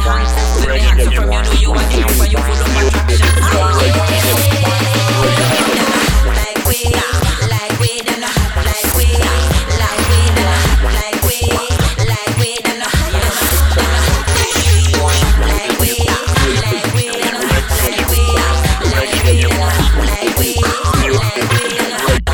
enhance. When me answer from you, know you are the for you full of attraction. Like we, like we, them not hot like we, like we, them not hot like we, like we, them not hot, them not hot, like we, like we, them not hot like we, like we, them not hot like we, like we, them not hot.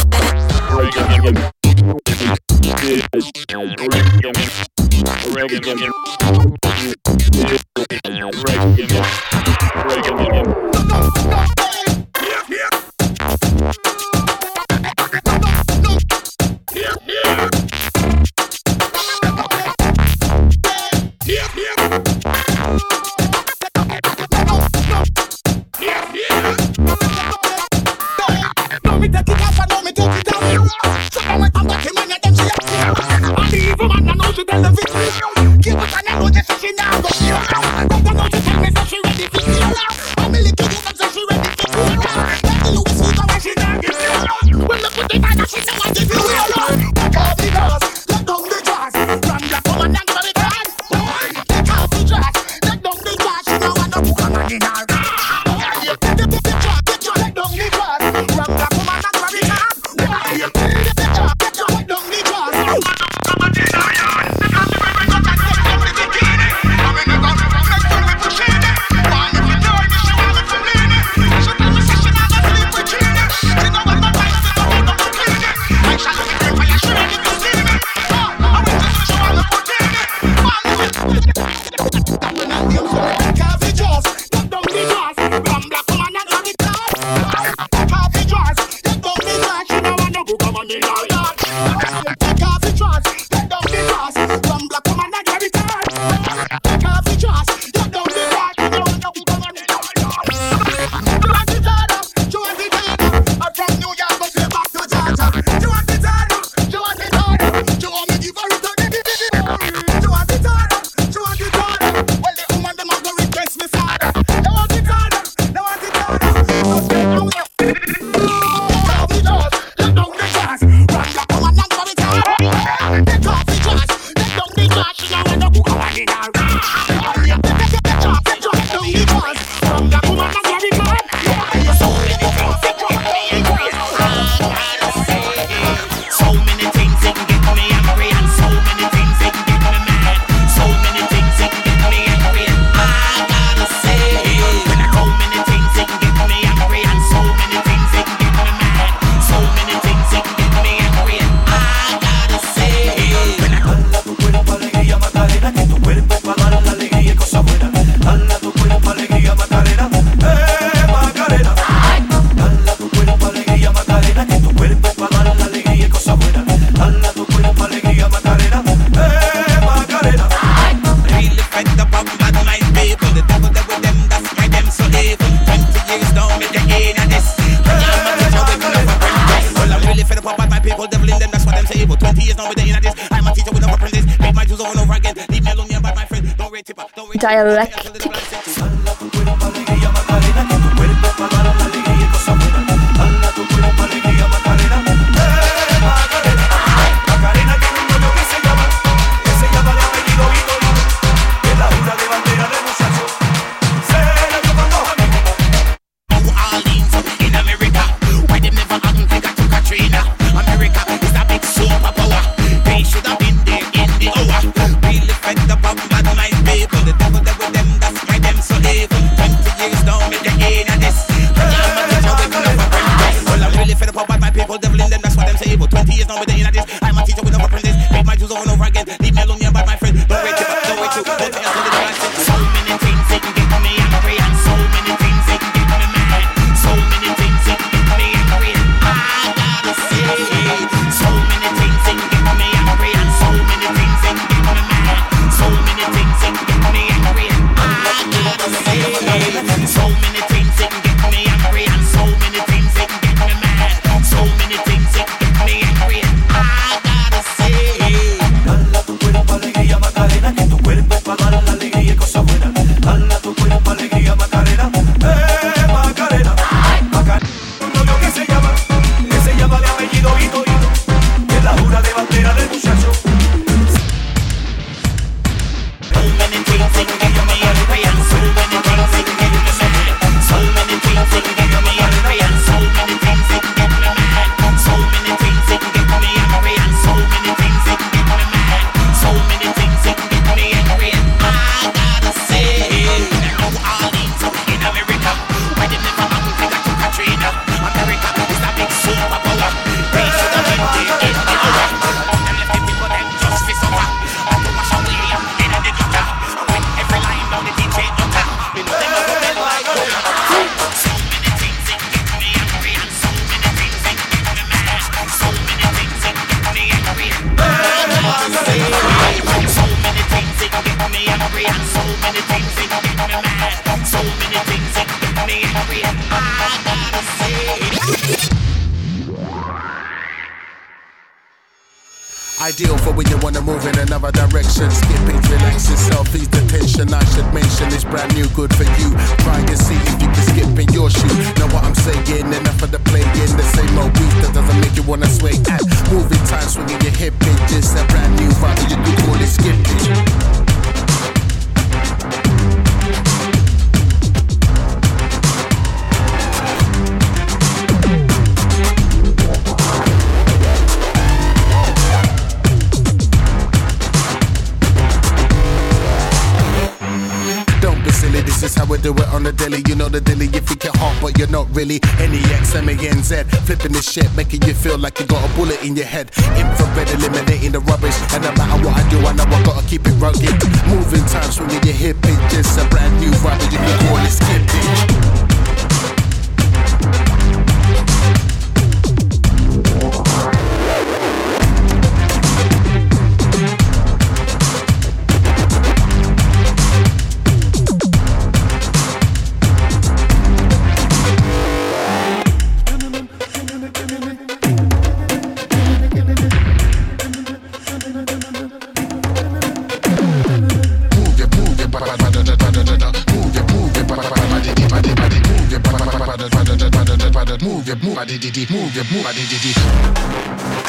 Dialectic. Sing, angry, and so many things it make me mad. So many things it make me angry, and I gotta say. Ideal for when you wanna move in another direction. Skip it, relax yourself, ease the tension. I should mention it's brand new, good for you. Try and see if you can skip in your shoe. Know what I'm saying? Enough of the playing, the same old beat that doesn't make you wanna sway. At moving time, swinging your hip, it just a brand new vibe. You could call it skipping. This is how we do it on the daily. You know the daily, you think you're hot, but you're not really. N E X, M A N Z, flipping this shit, making you feel like you got a bullet in your head. Infrared, eliminating the rubbish. And no matter what I do, I know I gotta keep it rugged. Moving time, swinging your hip, it's just a brand new vibe. You can call it skipping. Move your move, move your move,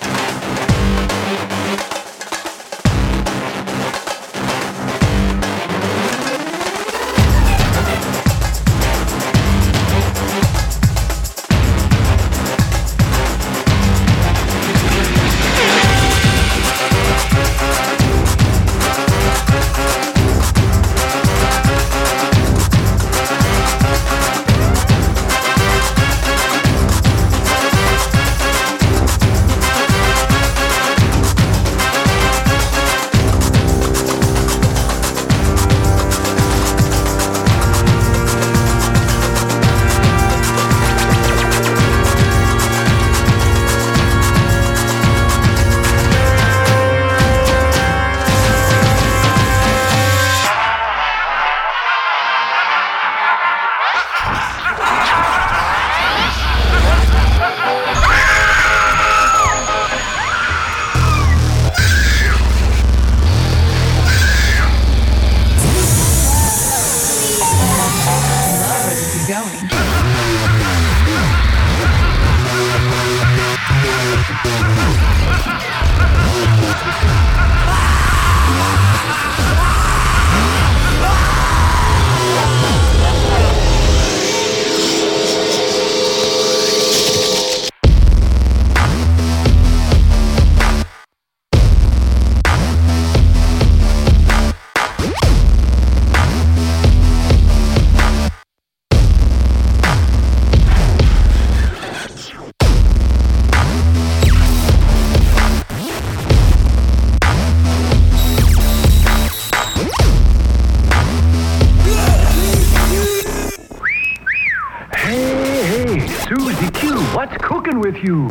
With you.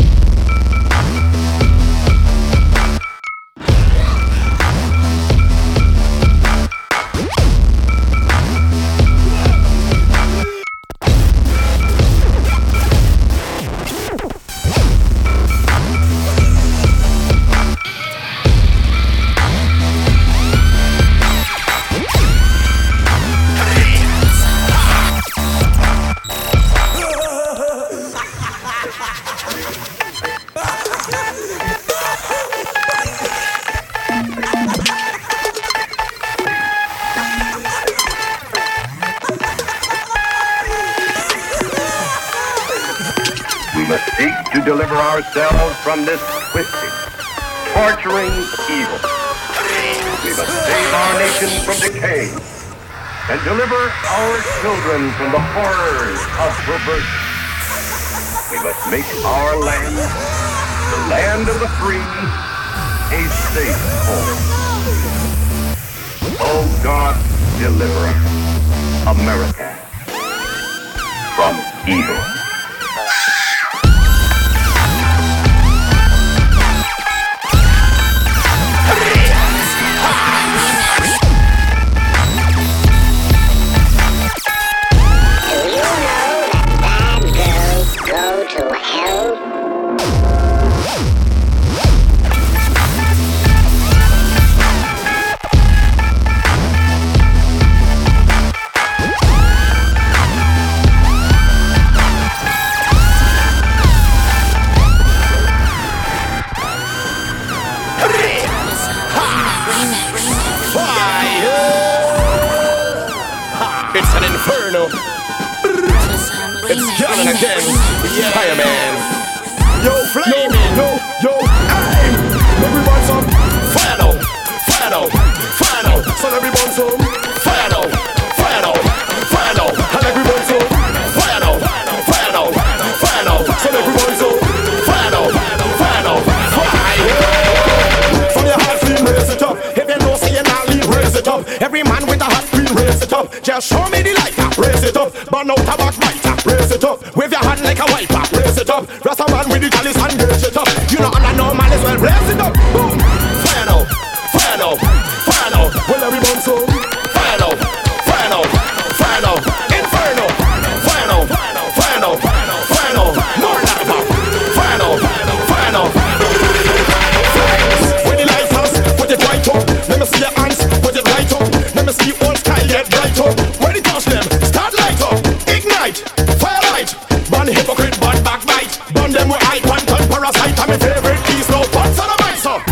Deliver ourselves from this twisting, torturing evil. We must save our nation from decay and deliver our children from the horrors of perversion. We must make our land, the land of the free, a safe home. Oh God, deliver America from evil. It's an inferno. It's coming again. Yeah. Fireman. Yo, flame. Yo, yo, aim. Everyone some fire now, fire now, fire now. So everyone some fire now, fire now, fire now. And everyone some fire now, fire now, fire now. So everyone some fire now, fire now, fire. From your heart, feel raise it up. If you know, say you're not leave, raise it up. Every man with a hot feel raise it up. Just show me the lighter, raise it up. Burn out a backbiter, raise it up. Wave your hand like a wiper, raise it up. Rasta man with the chalice and raise it up. You know, and I know man as well, raise it up. Boom. Fire now, fire now, fire now. Well, everyone so fire now, fire now, fire now. Inferno, fire now, fire now, fire now. More lava, fire now, fire now. When the lighters, put it right up. Let me see your hands, put it right up. Let me see old style get right up. When it touch them, start light up. Ignite, firelight. Burn hypocrite, burn backbite. Burn them with hype and turn parasite. I'm my favorite piece, no pots on a mice up.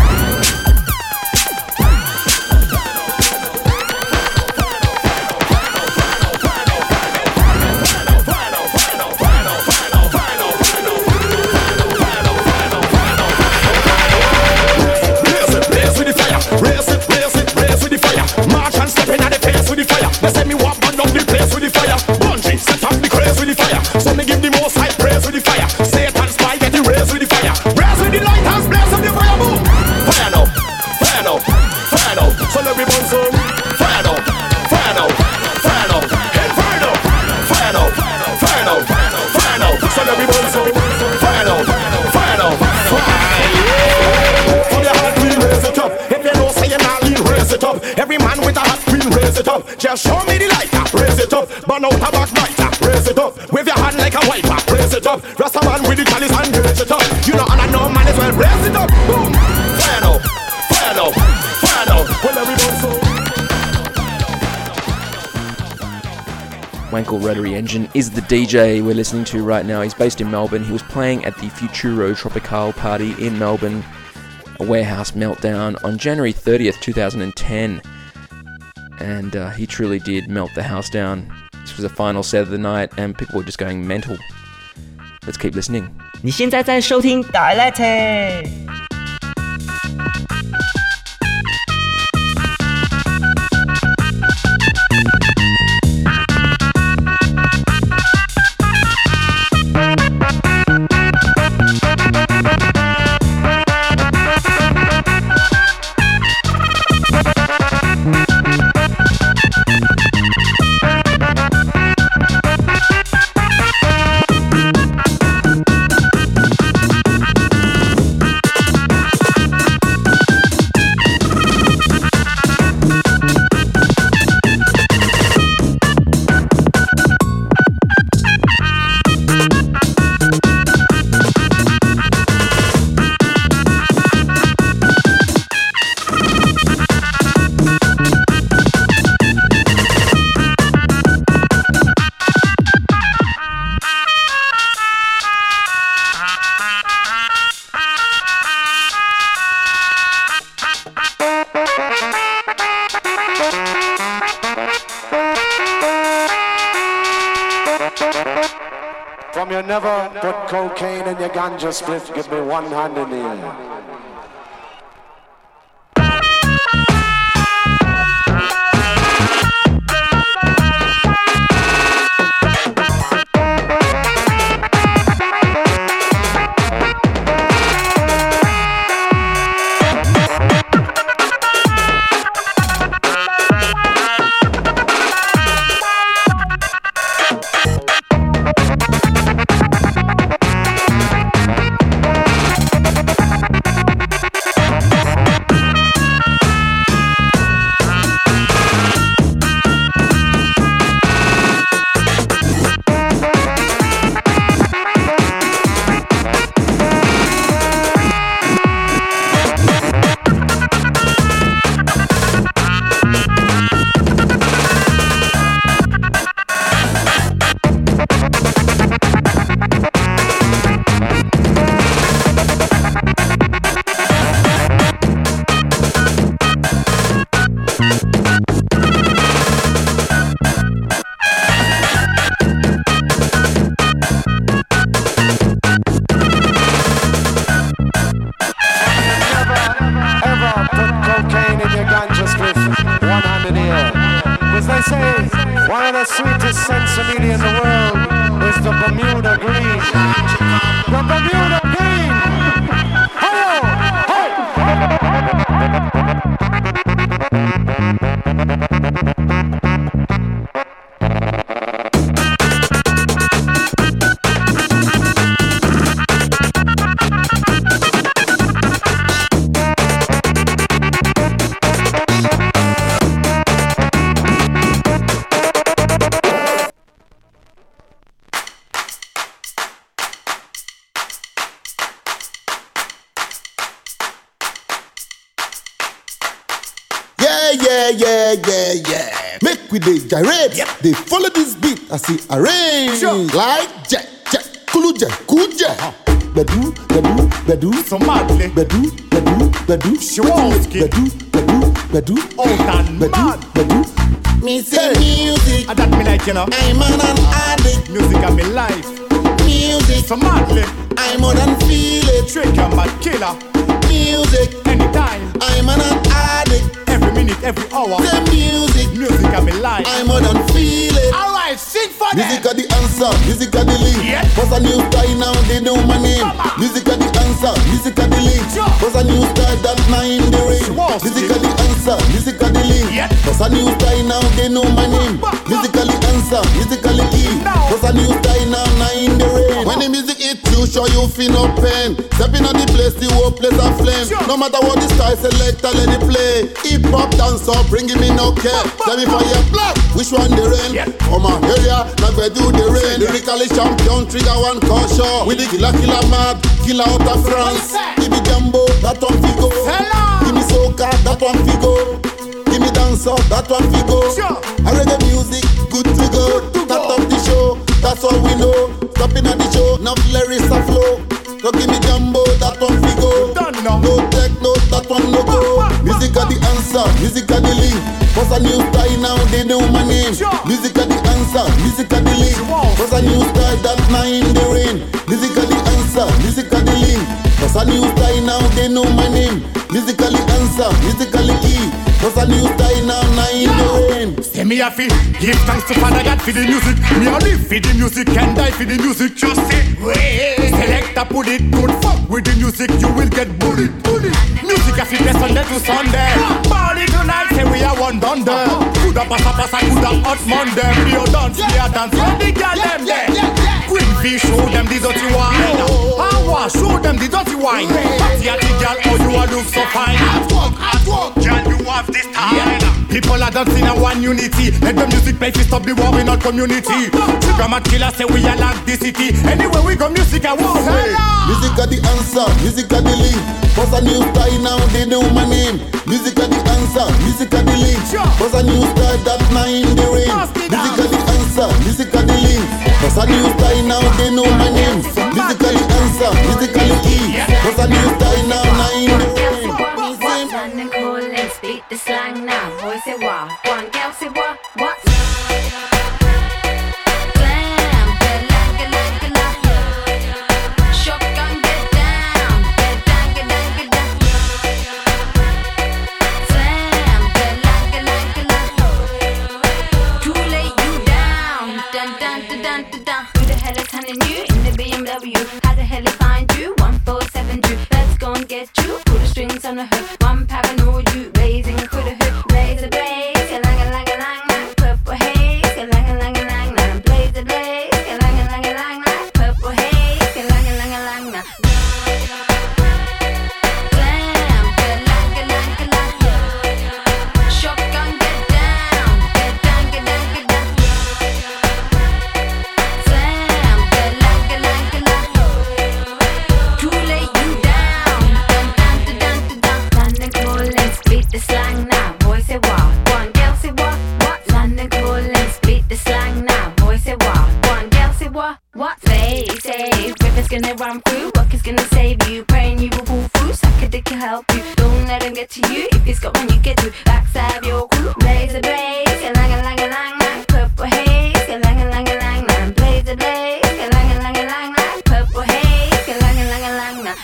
They say me walk burn down the place with the fire. Bungee, set up the craze with the fire. So me give the most high praise with the fire. Satan spy get the raise with the fire. Raise with the lighthouse, blaze up the fire, boom. Fire now, fire now, fire now. So every bun some fire now, fire now, fire now. Inferno, fire now, fire now, fire now. So every bun some fire now, fire now, fire. From your heart we raise it up. If you know say you're not lean, raise it up. Every man with a heart queen, raise it up. Just show me the lighter, raise it up. Burn out a backbiter, raise it up. Wave your hand like a wiper, raise it up. Rasta man with the chalice and raise it up. You know and I know man as well, raise it up. Boom. Fire now, fire now, fire now. Well, everyone so Wankel Rotary Engine is the D J we're listening to right now. He's based in Melbourne. He was playing at the Futuro Tropical party in Melbourne, a warehouse meltdown, on January thirtieth, twenty ten. And uh, he truly did melt the house down. This was the final set of the night, and people were just going mental. Let's keep listening. 你现在在收听 Dialectic。 From you never put cocaine in your ganja split, give me one hand in the air. say one of the sweetest sensimilla in the world is the Bermuda Green. The Bermuda Green. Yeah, yeah, yeah, yeah. Make we dey gyrate. Yep. They follow this beat as it arrange. Sure. Like jack, jack, kuluja, kuja. Bedu, bedu, bedu. Somadle. Bedu, bedu, bedu. Shawowski. Bedu, bedu, bedu. Otan, bedu, bedu. Me say music. I that me like, you know. I'm an addict. Music of my life. Music. Somadle. I more than feel it. Trick and mad killer. Music. Anytime. I'm an addict. Every minute, every hour. The music. Music of my life. I more than feel it. Alright, sing for them. Music of the answer. Music of the link. Yeah. What's a new style now? They know my name. Mama. Music of the answer. Music of the link. Sure. What's a new style that now in the ring? Sure. Music of the answer. Music of the link. Yeah. What's a new style now? They know my name. Music of the answer. Music of the key. No. What's a new style now? Now in the ring. When the music hit you, sure you feel no pain. Stepping on the place, the whole place a flame. Sure. No matter what the style selector, let it play. Hip hop dancer, bringing me no care. Tell me for your black, which one the rain? Yeah. Come on, area, now we do the rain. Lyrically champion, trigger one caution. With the killer, killer mad, killer out of France. Give me jumbo, that one figo. Give me soca, that one figo. Give me dancer, that one figo. Sure. I reggae music, good to go. Start up the show, that's all we know. Stopping at the show, now lyrics a flow. So give me jumbo, that one figo. No techno, that one no go. Music of the answer, music of the link. What's a new style now? They know my name. Music of the answer, music of the link. What's a new style that now in the rain? Music of the answer, music of the link. What's a new style now? They know my name. Musically answer, musically key. What's a new style now? Now in the rain. Say me a fi give thanks to Father God for the music. Me a live for the music and die for the music. Just say, wait. Selector put it, don't fuck with the music, you will get bullied. bullied. Music a fi play Sunday to Sunday. Party tonight, say we are one done there. Coulda passa passa, coulda hot Monday. Me a dance, me a dance, let the girl them there. Queen Bee show them the dirty wine. Hawa show them the dirty wine. Party at the girl, oh you a look so fine. At work, at work, girl you have this time. Yeah. People are dancing in one unity. Let the music play, fi stop the war in our community. Trigger mad killer say we are like the city. Anywhere we go, music I won't say. Music of the answer, music of the link. What's a new style now? They know my name. Music of the answer, music of the link. What's a new style that now in the rain? Music of the answer, music of the link. What's a new style now? They know my name. Music of the answer, music of the key. What's a new style now? Now in the rain. London cool, let's speak the slang now. Boy say what, one girl say what, what? How the hell I find you? one four seven two. Let's go and get you. Put the strings on the hook. One paranoid you. Raising a foot a hook. Raise a blaze. A lang a lang a lang lang. Purple haze. A lang a lang a lang lang. Blaze a blaze. A lang a lang a lang lang. Purple haze. A lang a lang a lang lang. Slam. A lang a lang a lang. Shotgun get down. Get down, get down, get down. Slam. A lang a lang a lang. Too late you down. Dun dun dun dun dun dun. London calling, speak the slang now. Boy say what? One girl say what? What? London calling, speak the slang now. Boy say what? One girl say what? What? Say, say, River's gonna run through, Rock is gonna save you, praying you will pull through, suck a dick can help you, don't let him get to you, if he's got one you get to, backstab your crew, blaze a blaze, a lang a lang a lang lang, purple haze, a lang a lang a lang lang, blaze a blaze, a lang a lang a lang lang, purple haze, a lang a lang a lang lang.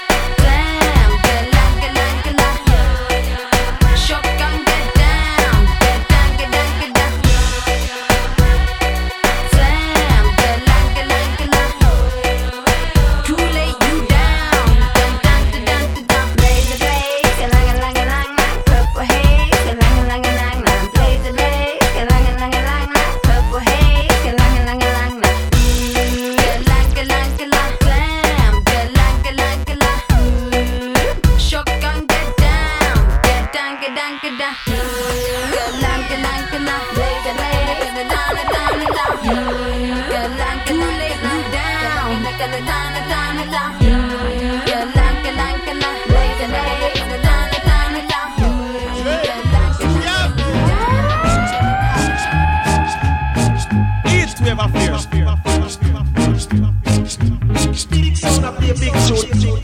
Slam, a lang a lang a lang, shotgun get down, East wave of fear. Sound of the big tune.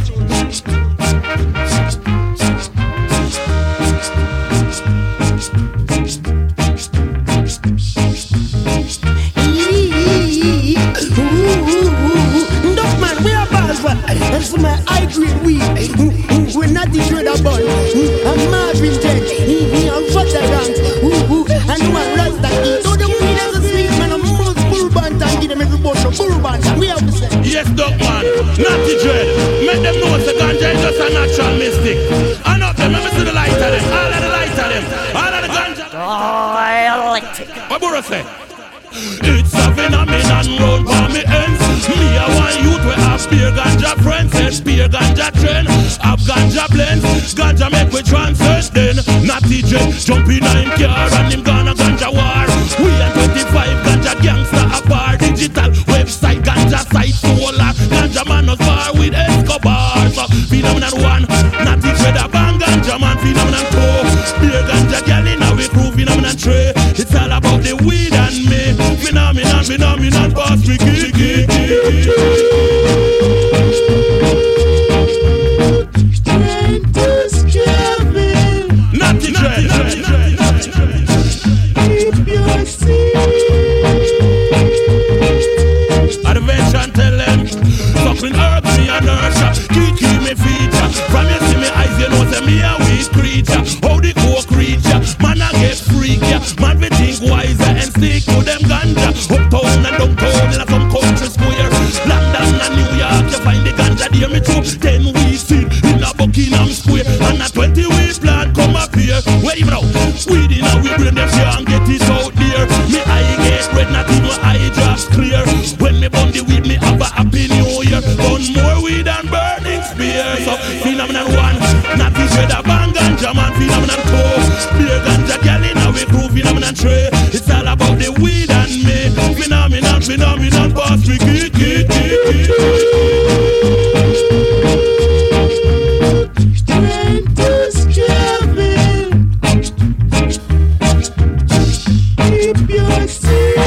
And for my high grade weed, we're not the dread about. I'm Marvin Ted, he on Futterant, and one Rasta key. So the weed is a sweet man, I'm most bull band and give them every bush of bull band. We have to say, yes, dog man, not the dread. Make them know the ganja is just a natural mystic. And up them, let me see the light of them, all of the light of them, all of the ganja. Dialectic. What Burro say? It's a phenomenon round for me ends. Me a one youth we have spear ganja friends. And spear ganja trend, have ganja blends. Ganja make we transcend then. Not the jet, jump in a him car and him gonna ganja war. We and twenty-five ganja gangster apart. Digital website, ganja site, solar. Ganja man was far with Escobar. So phenomenon one, not the jet, a bang ganja man. Phenomenon two, spear ganja gal in a we crew. Phenomenon three, it's all about the weed and me. Phenomenon, phenomenon, boss, we kick, kick, kick. Not the dread. Keep your seat. Adventure tell them, suckling herbs me a nurture. Keep, keep me feature. From you see me eyes, you know say me a weed creature. How the coke creature, man I get freak, yeah. Man we think wiser and stick to them ganja. Uptown and downtown in some country square. London and New York, you find the ganja there. Me too. Ten we see in a Buckingham Square. And a twenty we plant come up here. Where you know? Weed in a we bring them here and get it out there. Me eye get red, not even my eye drops clear. When me bun the weed, me have a happy new year. Burn more weed and burning spear. So phenomenon one, not the dread a bang ganja man. Phenomenon two, beer ganja gal in a we crew. Phenomenon three, it's all about the weed and me. Phenomenon, phenomenon, boss, we kick, kick, kick, keep your seat.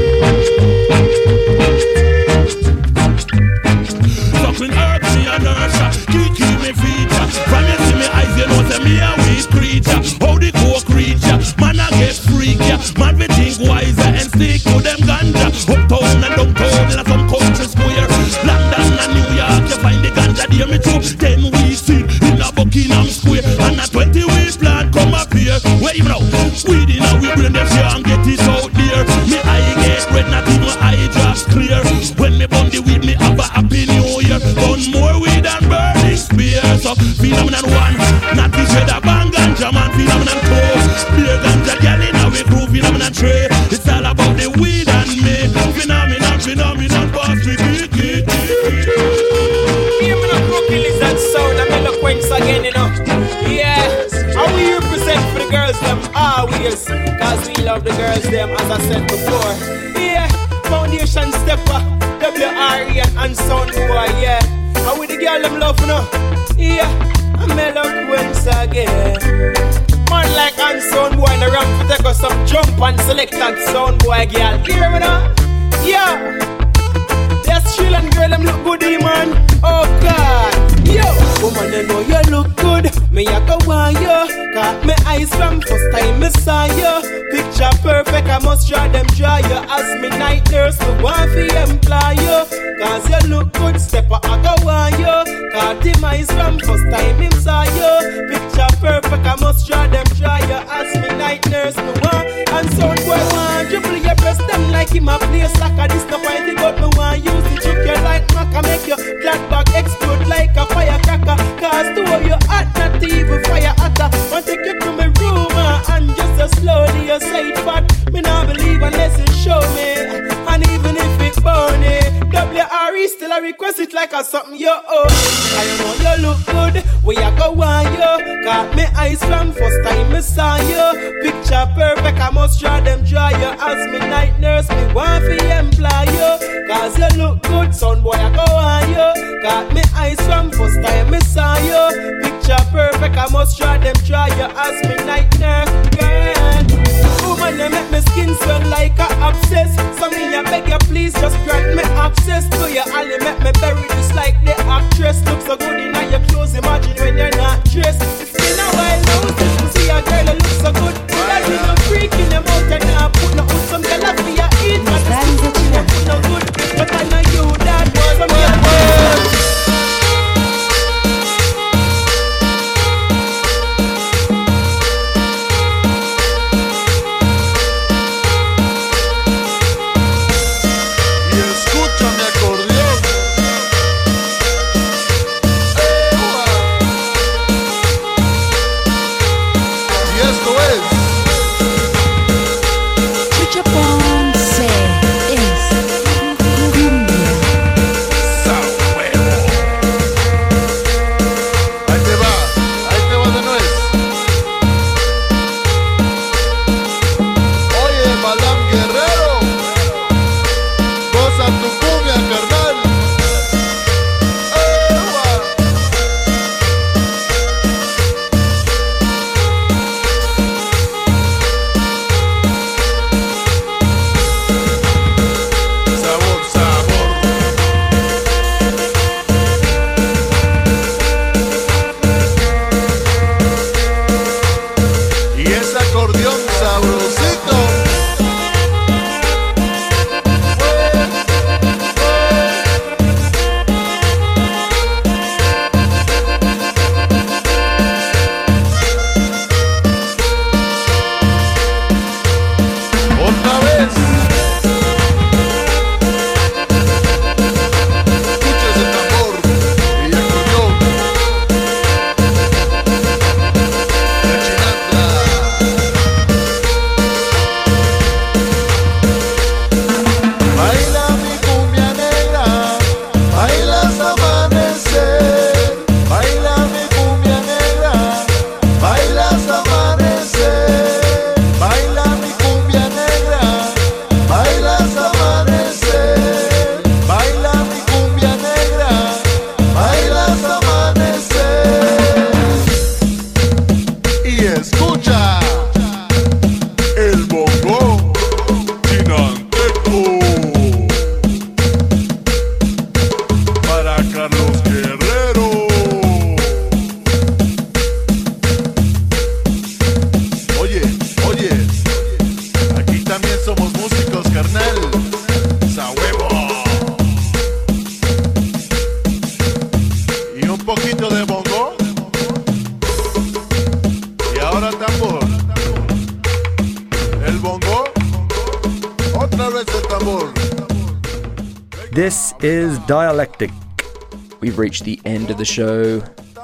Suckling herbs me a nurture. Keep, keep me feature. From you see me eyes, you know say me a weed creature. How the coke creature, man I get freak, yeah. Man we think wiser and stick to them ganja. Uptown and downtown in some country square. London and New York, you find the ganja there. Me too. Ten we see in a Buckingham Square. And a twenty we plant come up here. Where you know? Weed in a we bring them here and get it out there. Me eye get red, not even my eye drops clear. When me bun the weed, me have a happy new year. Burn more weed and burning spear. So phenomenon one, not the dread a bang ganja man. Phenomenon two, beer ganja gal in a we crew. Phenomenon three, it's all about the weed and me. Phenomenon, phenomenon, boss, we kick, kick, kick. Hear me now, Brooklyn is that sound of eloquence again, you know. Yeah, how we represent for the girls them always, cause we love the girls them as I said before. Yeah, foundation stepper, W R E and sound boy, yeah. How we the girl them love, you know. Yeah, I'm eloquence again. Man like and sound boy in the ramp to take us some jump and select that sound boy girl. Hear me now? Yeah. Yes, Sri Lankan girl, them look good, man. Oh God, yo, woman, you know you look good. Me a go on you, caught my eyes from first time me saw you. Picture perfect, I must try them draw you. As me night nurse, me want fi employ you. Cause you look good, step a go on you. Caught him eyes from first time him saw you. Picture perfect, I must try them draw you. As me night nurse, me want. And sound boy want you play your breast them like him a play soccer. This no point but me want use it. Trick you like maca, make your flat back explode like a firecracker. Cause to you hot, not even fire hotter. Want take you to my room uh, and just so slowly you say it bad. Me not believe unless you show me. And even if it's burning, W R E still a request it like a something you own. I know you look good, we a go on you. Caught me eyes from first time me saw you. Picture perfect, I must try them dry you. As me night nurse, me want fi employ you. Cause you look good, son boy, I go on you. Got me eyes from first time me saw you. Picture perfect, I must try them dry you. As me night nurse, girl. Woman, you make me skin swell like a obsess. So me I beg you please just grant me access to you. All you make me bury this like the actress. Look so good in your clothes, imagine when you're not dressed. It's been a while now since you see a girl that looks so good. But I see no freak in your mouth and I put no hood. Some girl I for your eat, but the skin you put no good. But I know you that word from your word. This is Dialectic. We've reached the end of the show.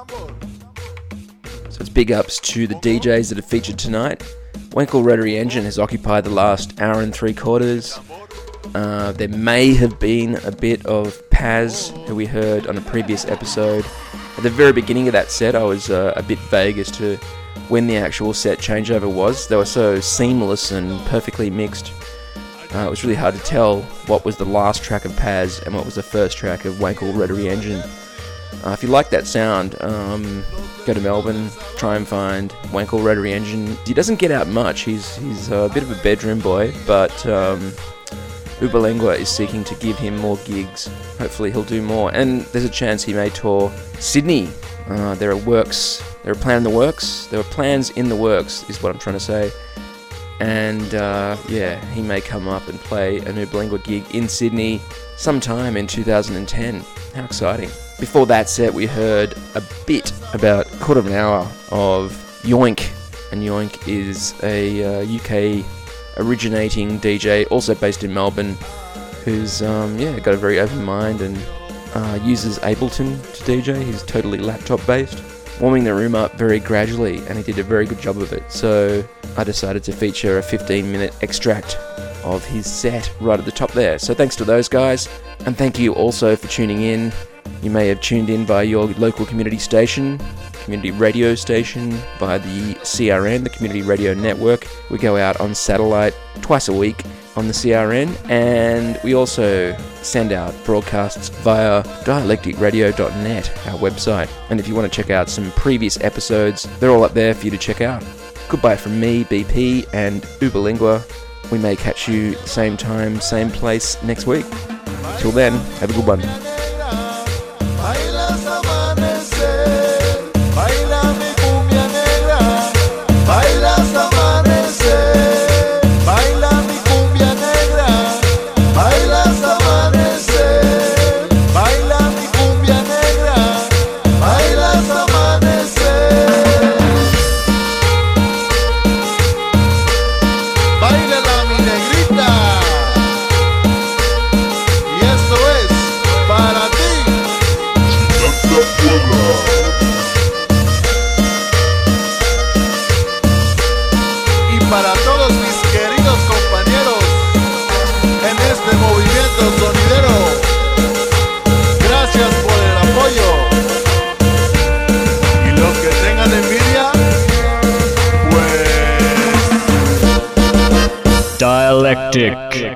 So it's big ups to the D Js that have featured tonight. Wankel Rotary Engine has occupied the last hour and three quarters. Uh, there may have been a bit of Paz, who we heard on a previous episode. At the very beginning of that set, I was uh, a bit vague as to when the actual set changeover was. They were so seamless and perfectly mixed. Uh, it was really hard to tell what was the last track of Paz and what was the first track of Wankel Rotary Engine. Uh, if you like that sound, um, go to Melbourne, try and find Wankel Rotary Engine. He doesn't get out much. He's he's a bit of a bedroom boy, but um, Uberlingua is seeking to give him more gigs. Hopefully he'll do more, and there's a chance he may tour Sydney. Uh, there are works, there are plans in the works. There are plans in the works, is what I'm trying to say. And uh, yeah, he may come up and play a Uberlingua gig in Sydney sometime in two thousand ten. How exciting. Before that set, we heard a bit, about a quarter of an hour, of Yoink. And Yoink is a uh, U K originating D J, also based in Melbourne, who's um, yeah got a very open mind and uh, uses Ableton to D J. He's totally laptop based, warming the room up very gradually, and he did a very good job of it. So I decided to feature a fifteen minute extract of his set right at the top there. So thanks to those guys, and thank you also for tuning in. You may have tuned in by your local community station, community radio station, via the C R N, the Community Radio Network. We go out on satellite twice a week on the C R N, and we also send out broadcasts via dialectic radio dot net, our website. And if you want to check out some previous episodes, they're all up there for you to check out. Goodbye from me, B P, and Uberlingua. We may catch you same time, same place next week. Till then, have a good one. Bailas amanecer, baila mi cumbia negra. Bailas amanecer, baila mi cumbia negra. Bailas amanecer, baila mi cumbia negra. Bailas amanecer. Báilala mi negrita. Y esto es para ti. Y para todos mis queridos compañeros en este movimiento sonidero, gracias por el apoyo. Y los que tengan envidia, pues Dialectic.